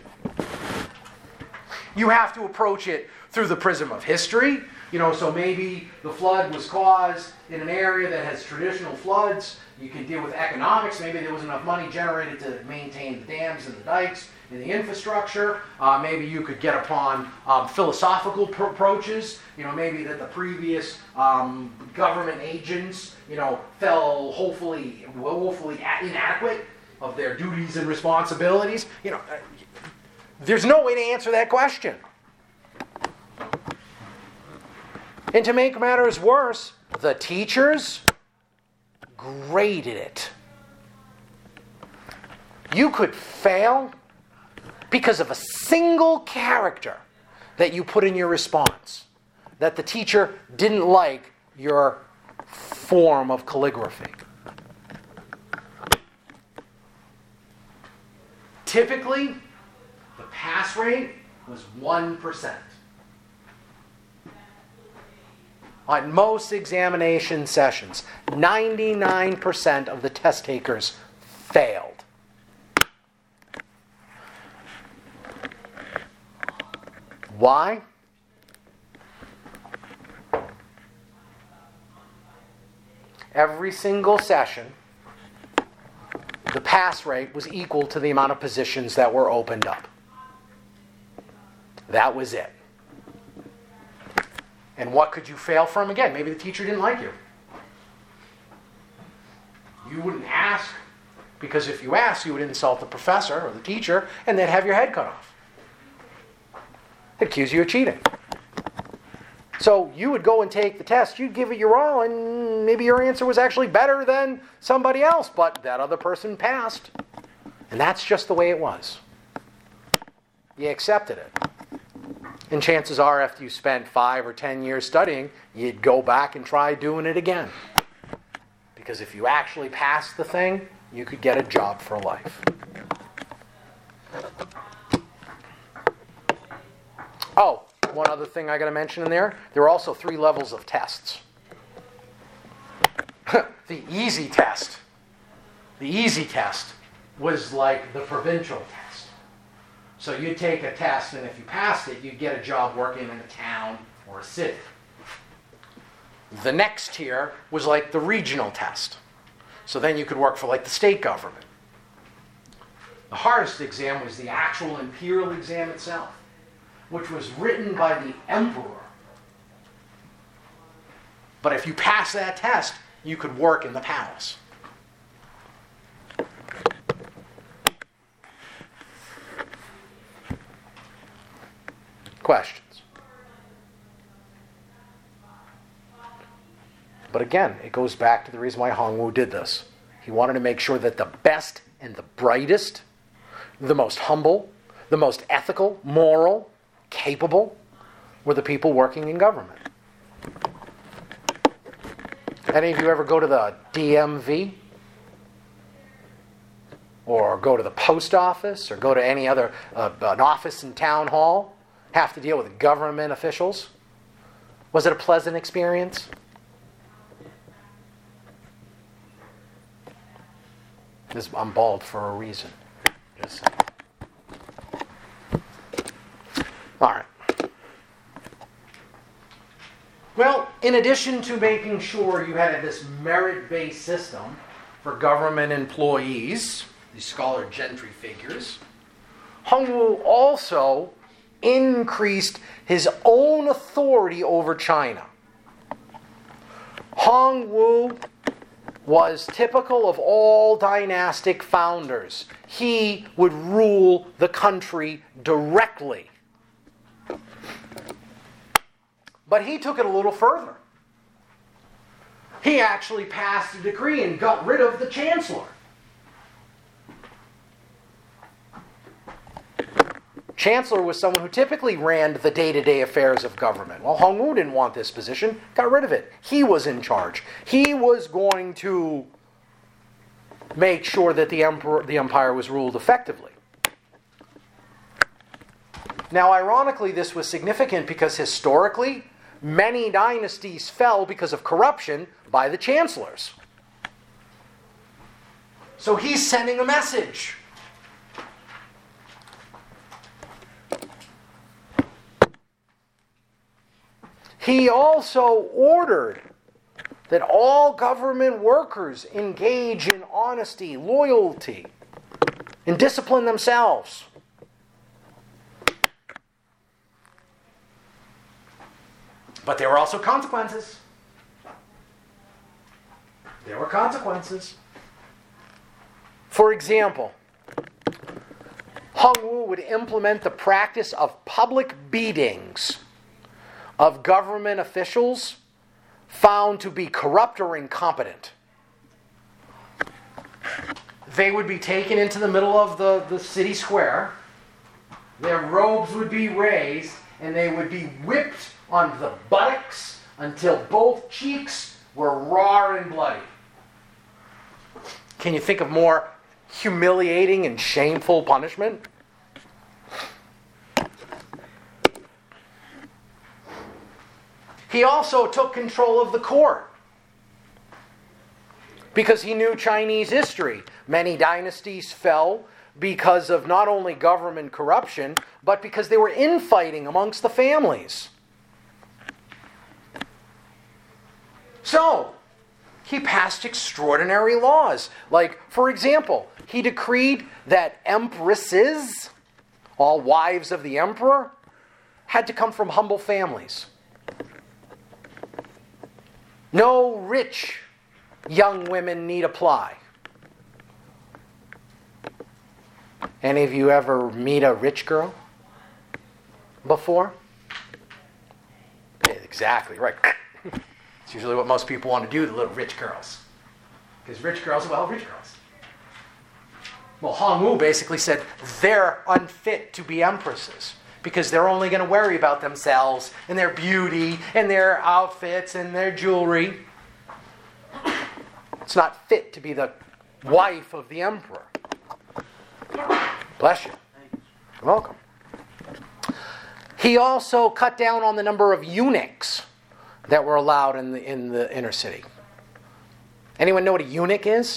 You have to approach it through the prism of history. You know, so maybe the flood was caused in an area that has traditional floods. You can deal with economics. Maybe there was enough money generated to maintain the dams and the dikes and the infrastructure. Uh, maybe you could get upon um, philosophical pr- approaches. You know, maybe that the previous um, government agents, you know, fell hopefully, woefully inadequate of their duties and responsibilities. You know, uh, there's no way to answer that question. And to make matters worse, the teachers graded it. You could fail because of a single character that you put in your response, that the teacher didn't like your form of calligraphy. Typically, the pass rate was one percent. On most examination sessions, ninety-nine percent of the test takers failed. Why? Every single session, the pass rate was equal to the amount of positions that were opened up. That was it. And what could you fail from? Again, maybe the teacher didn't like you. You wouldn't ask, because if you asked, you would insult the professor or the teacher, and they'd have your head cut off. They'd accuse you of cheating. So you would go and take the test, you'd give it your all, and maybe your answer was actually better than somebody else, but that other person passed. And that's just the way it was. You accepted it. And chances are, after you spent five or ten years studying, you'd go back and try doing it again. Because if you actually passed the thing, you could get a job for life. Oh, one other thing I got to mention in there. There are also three levels of tests. The easy test. The easy test was like the provincial test. So you'd take a test, and if you passed it, you'd get a job working in a town or a city. The next tier was like the regional test. So then you could work for like the state government. The hardest exam was the actual imperial exam itself, which was written by the emperor. But if you passed that test, you could work in the palace. Questions? But again, it goes back to the reason why Hongwu did this. He wanted to make sure that the best and the brightest, the most humble, The most ethical, moral, capable were the people working in government. Any of you ever go to the D M V? Or go to the post office? Or go to any other, uh, an office in town hall? Have to deal with government officials? Was it a pleasant experience? This, I'm bald for a reason. Just saying. All right. Well, in addition to making sure you had this merit-based system for government employees, these scholar gentry figures, Hongwu also increased his own authority over China. Hongwu was typical of all dynastic founders. He would rule the country directly. But he took it a little further. He actually passed a decree and got rid of the chancellor. Chancellor was someone who typically ran the day-to-day affairs of government. Well, Hongwu didn't want this position, got rid of it. He was in charge. He was going to make sure that the emperor, the empire was ruled effectively. Now, ironically, this was significant because historically, many dynasties fell because of corruption by the chancellors. So he's sending a message. He also ordered that all government workers engage in honesty, loyalty, and discipline themselves. But there were also consequences. There were consequences. For example, Hongwu would implement the practice of public beatings of government officials found to be corrupt or incompetent. They would be taken into the middle of the, the city square. Their robes would be raised, and they would be whipped on the buttocks until both cheeks were raw and bloody. Can you think of more humiliating and shameful punishment? He also took control of the court because he knew Chinese history. Many dynasties fell because of not only government corruption, but because they were infighting amongst the families. So, he passed extraordinary laws. Like, for example, he decreed that empresses, all wives of the emperor, had to come from humble families. No rich young women need apply. Any of you ever meet a rich girl before? Yeah, exactly, right. It's usually what most people want to do, the little rich girls. Because rich girls, well, rich girls. Well, Hongwu basically said they're unfit to be empresses because they're only going to worry about themselves and their beauty and their outfits and their jewelry. It's not fit to be the wife of the emperor. Bless you. You're welcome. He also cut down on the number of eunuchs that were allowed in the in the inner city. Anyone know what a eunuch is?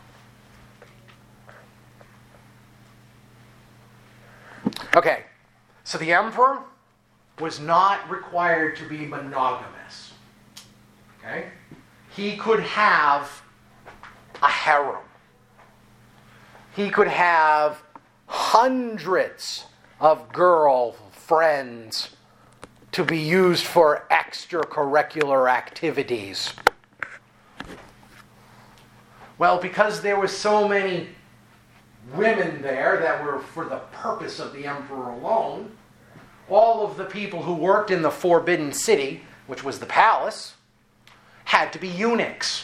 Okay, so the emperor was not required to be monogamous. Okay? He could have a harem. He could have hundreds of girl friends to be used for extracurricular activities. Well, because there were so many women there that were for the purpose of the emperor alone, all of the people who worked in the Forbidden City, which was the palace, had to be eunuchs.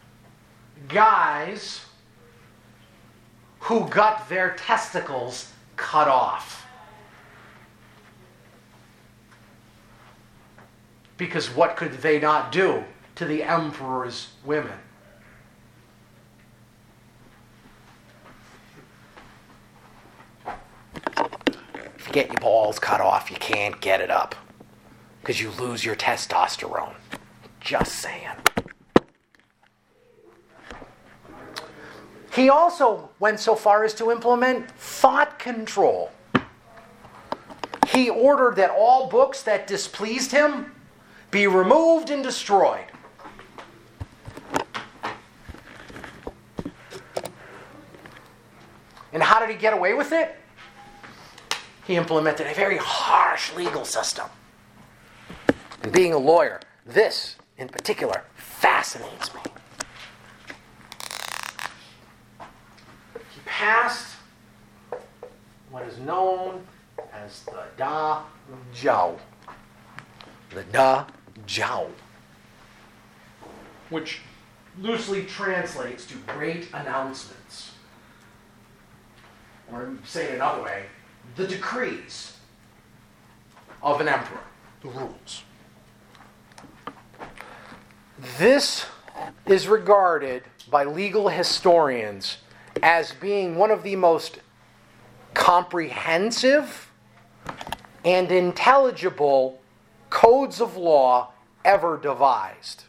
Guys who got their testicles cut off. Because what could they not do to the emperor's women? If you get your balls cut off, you can't get it up. Because you lose your testosterone. Just saying. He also went so far as to implement thought control. He ordered that all books that displeased him be removed and destroyed. And how did he get away with it? He implemented a very harsh legal system. And being a lawyer, this in particular fascinates me. He passed what is known as the Da Jiao. The Da Jiao, which loosely translates to great announcements. Or say it another way, the decrees of an emperor, the rules. This is regarded by legal historians as being one of the most comprehensive and intelligible codes of law ever devised.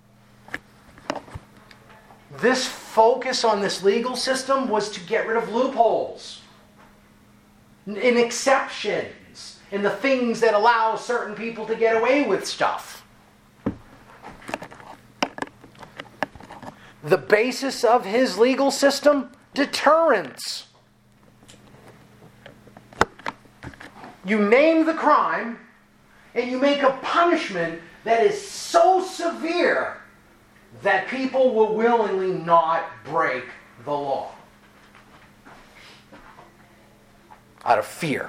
This focus on this legal system was to get rid of loopholes and exceptions and the things that allow certain people to get away with stuff. The basis of his legal system, deterrence. You name the crime, and you make a punishment that is so severe that people will willingly not break the law. Out of fear.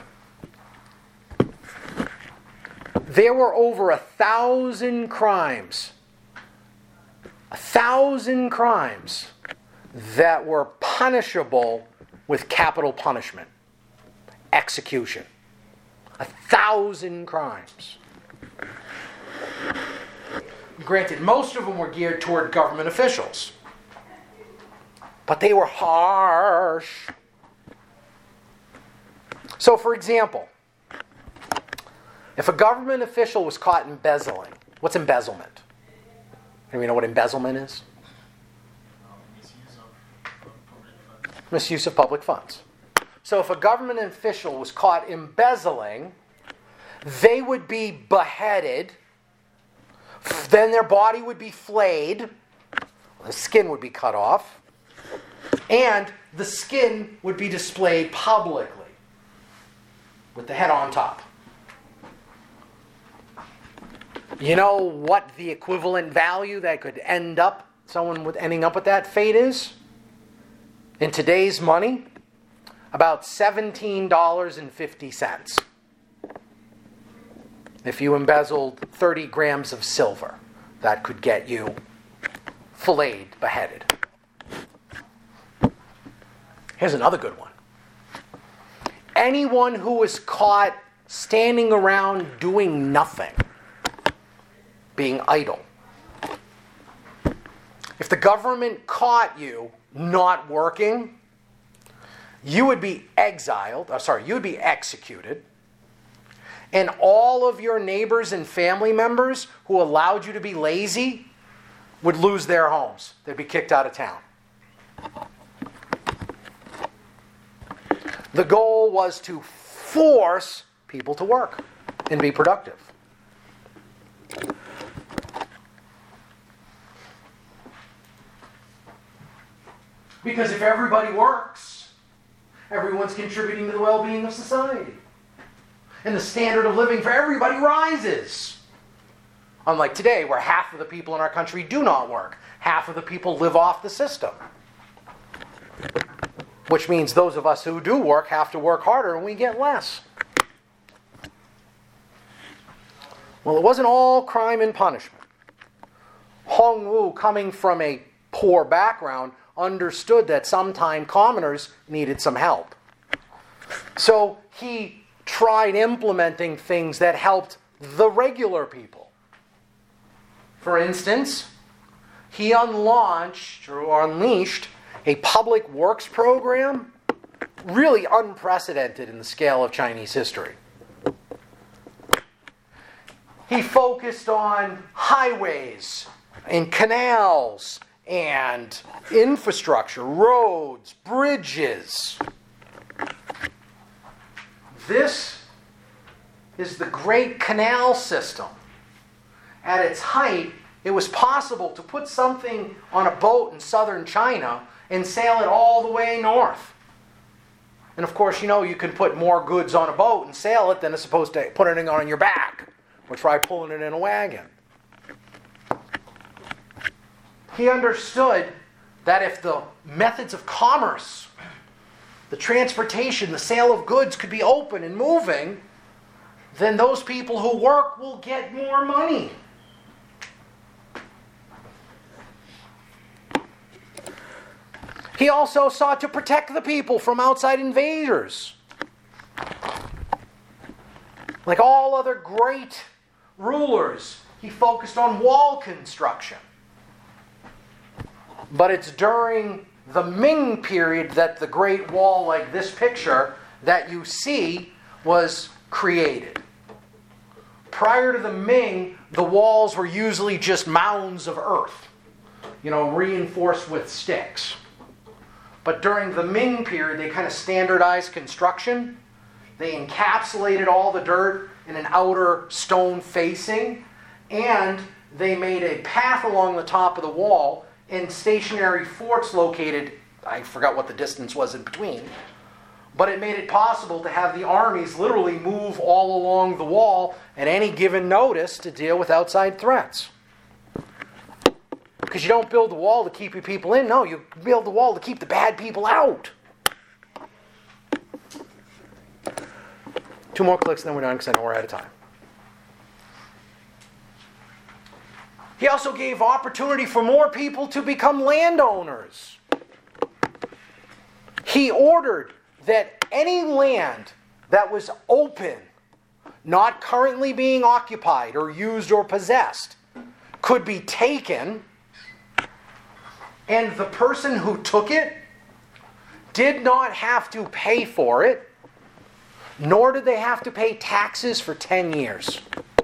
There were over a thousand crimes. A thousand crimes that were punishable with capital punishment. Execution. A thousand crimes. Granted, most of them were geared toward government officials. But they were harsh. So, for example, if a government official was caught embezzling, what's embezzlement? Anybody know what embezzlement is? Misuse of public funds. Misuse of public funds. So if a government official was caught embezzling, they would be beheaded, then their body would be flayed, the skin would be cut off, and the skin would be displayed publicly with the head on top. You know what the equivalent value that could end up, someone with ending up with that fate is? In today's money, about seventeen dollars and fifty cents. If you embezzled thirty grams of silver, that could get you filleted, beheaded. Here's another good one. Anyone who was caught standing around doing nothing, being idle. If the government caught you not working, you would be exiled, or sorry, you would be executed, and all of your neighbors and family members who allowed you to be lazy would lose their homes. They'd be kicked out of town. The goal was to force people to work and be productive. Because if everybody works, everyone's contributing to the well-being of society. And the standard of living for everybody rises. Unlike today, where half of the people in our country do not work. Half of the people live off the system. Which means those of us who do work have to work harder and we get less. Well, it wasn't all crime and punishment. Hong Wu, coming from a poor background, understood that sometime commoners needed some help. So he tried implementing things that helped the regular people. For instance, he unlaunched or unleashed a public works program really unprecedented in the scale of Chinese history. He focused on highways and canals and infrastructure, roads, bridges. This is the Great Canal System. At its height, it was possible to put something on a boat in southern China and sail it all the way north. And of course, you know, you can put more goods on a boat and sail it than it's supposed to put it on your back. Or try pulling it in a wagon. He understood that if the methods of commerce, the transportation, the sale of goods could be open and moving, then those people who work will get more money. He also sought to protect the people from outside invaders. Like all other great rulers, he focused on wall construction. But it's during the Ming period that the Great Wall, like this picture that you see, was created. Prior to the Ming, the walls were usually just mounds of earth, you know, reinforced with sticks. But during the Ming period, they kind of standardized construction. They encapsulated all the dirt in an outer stone facing, and they made a path along the top of the wall and stationary forts located, I forgot what the distance was in between, but it made it possible to have the armies literally move all along the wall at any given notice to deal with outside threats. Because you don't build the wall to keep your people in, no, you build the wall to keep the bad people out. Two more clicks and then we're done because I know we're out of time. He also gave opportunity for more people to become landowners. He ordered that any land that was open, not currently being occupied or used or possessed, could be taken, and the person who took it did not have to pay for it, nor did they have to pay taxes for ten years.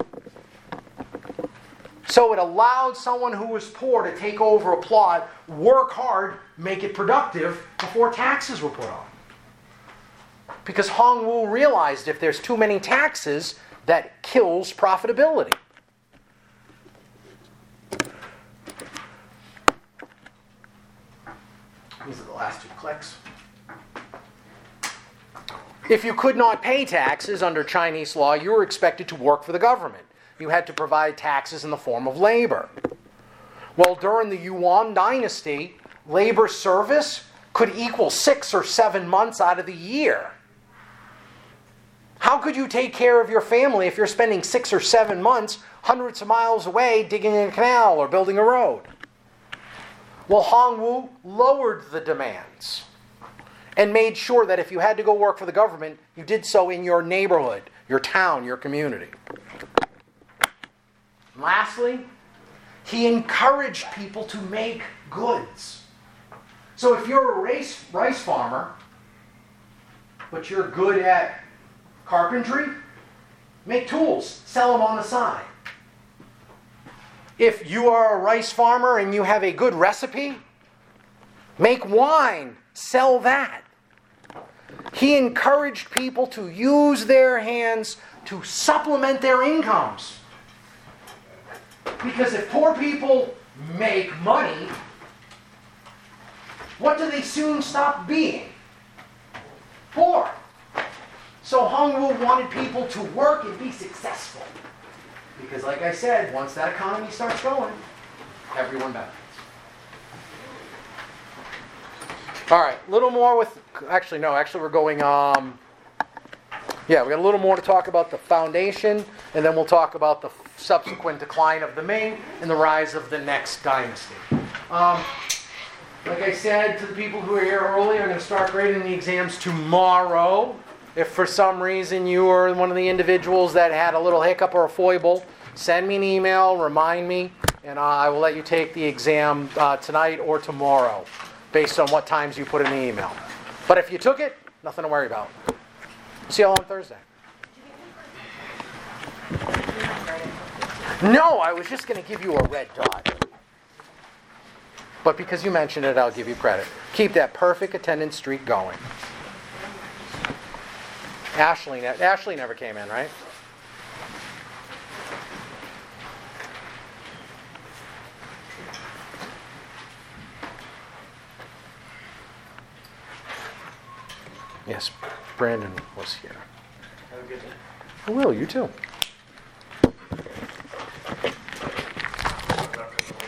So it allowed someone who was poor to take over a plot, work hard, make it productive before taxes were put on. Because Hong Wu realized if there's too many taxes, that kills profitability. These are the last two clicks. If you could not pay taxes under Chinese law, you were expected to work for the government. You had to provide taxes in the form of labor. Well, during the Yuan dynasty, labor service could equal six or seven months out of the year. How could you take care of your family if you're spending six or seven months hundreds of miles away digging a canal or building a road? Well, Hong Wu lowered the demands and made sure that if you had to go work for the government, you did so in your neighborhood, your town, your community. Lastly, he encouraged people to make goods. So if you're a rice, rice farmer, but you're good at carpentry, make tools, sell them on the side. If you are a rice farmer and you have a good recipe, make wine, sell that. He encouraged people to use their hands to supplement their incomes. Because if poor people make money, what do they soon stop being? Poor. So Hong Wu wanted people to work and be successful. Because like I said, once that economy starts going, everyone benefits. All right, a little more with, actually no, actually we're going, um, yeah, we got a little more to talk about the foundation, and then we'll talk about the subsequent decline of the Ming and the rise of the next dynasty. Um, like I said to the people who are here early, I'm going to start grading the exams tomorrow. If for some reason you were one of the individuals that had a little hiccup or a foible, send me an email, remind me, and I will let you take the exam uh, tonight or tomorrow, based on what times you put in the email. But if you took it, nothing to worry about. See you all on Thursday. No, I was just going to give you a red dot. But because you mentioned it, I'll give you credit. Keep that perfect attendance streak going. Ashley, ne- Ashley never came in, right? Yes, Brandon was here. Have a good day. I will, you too.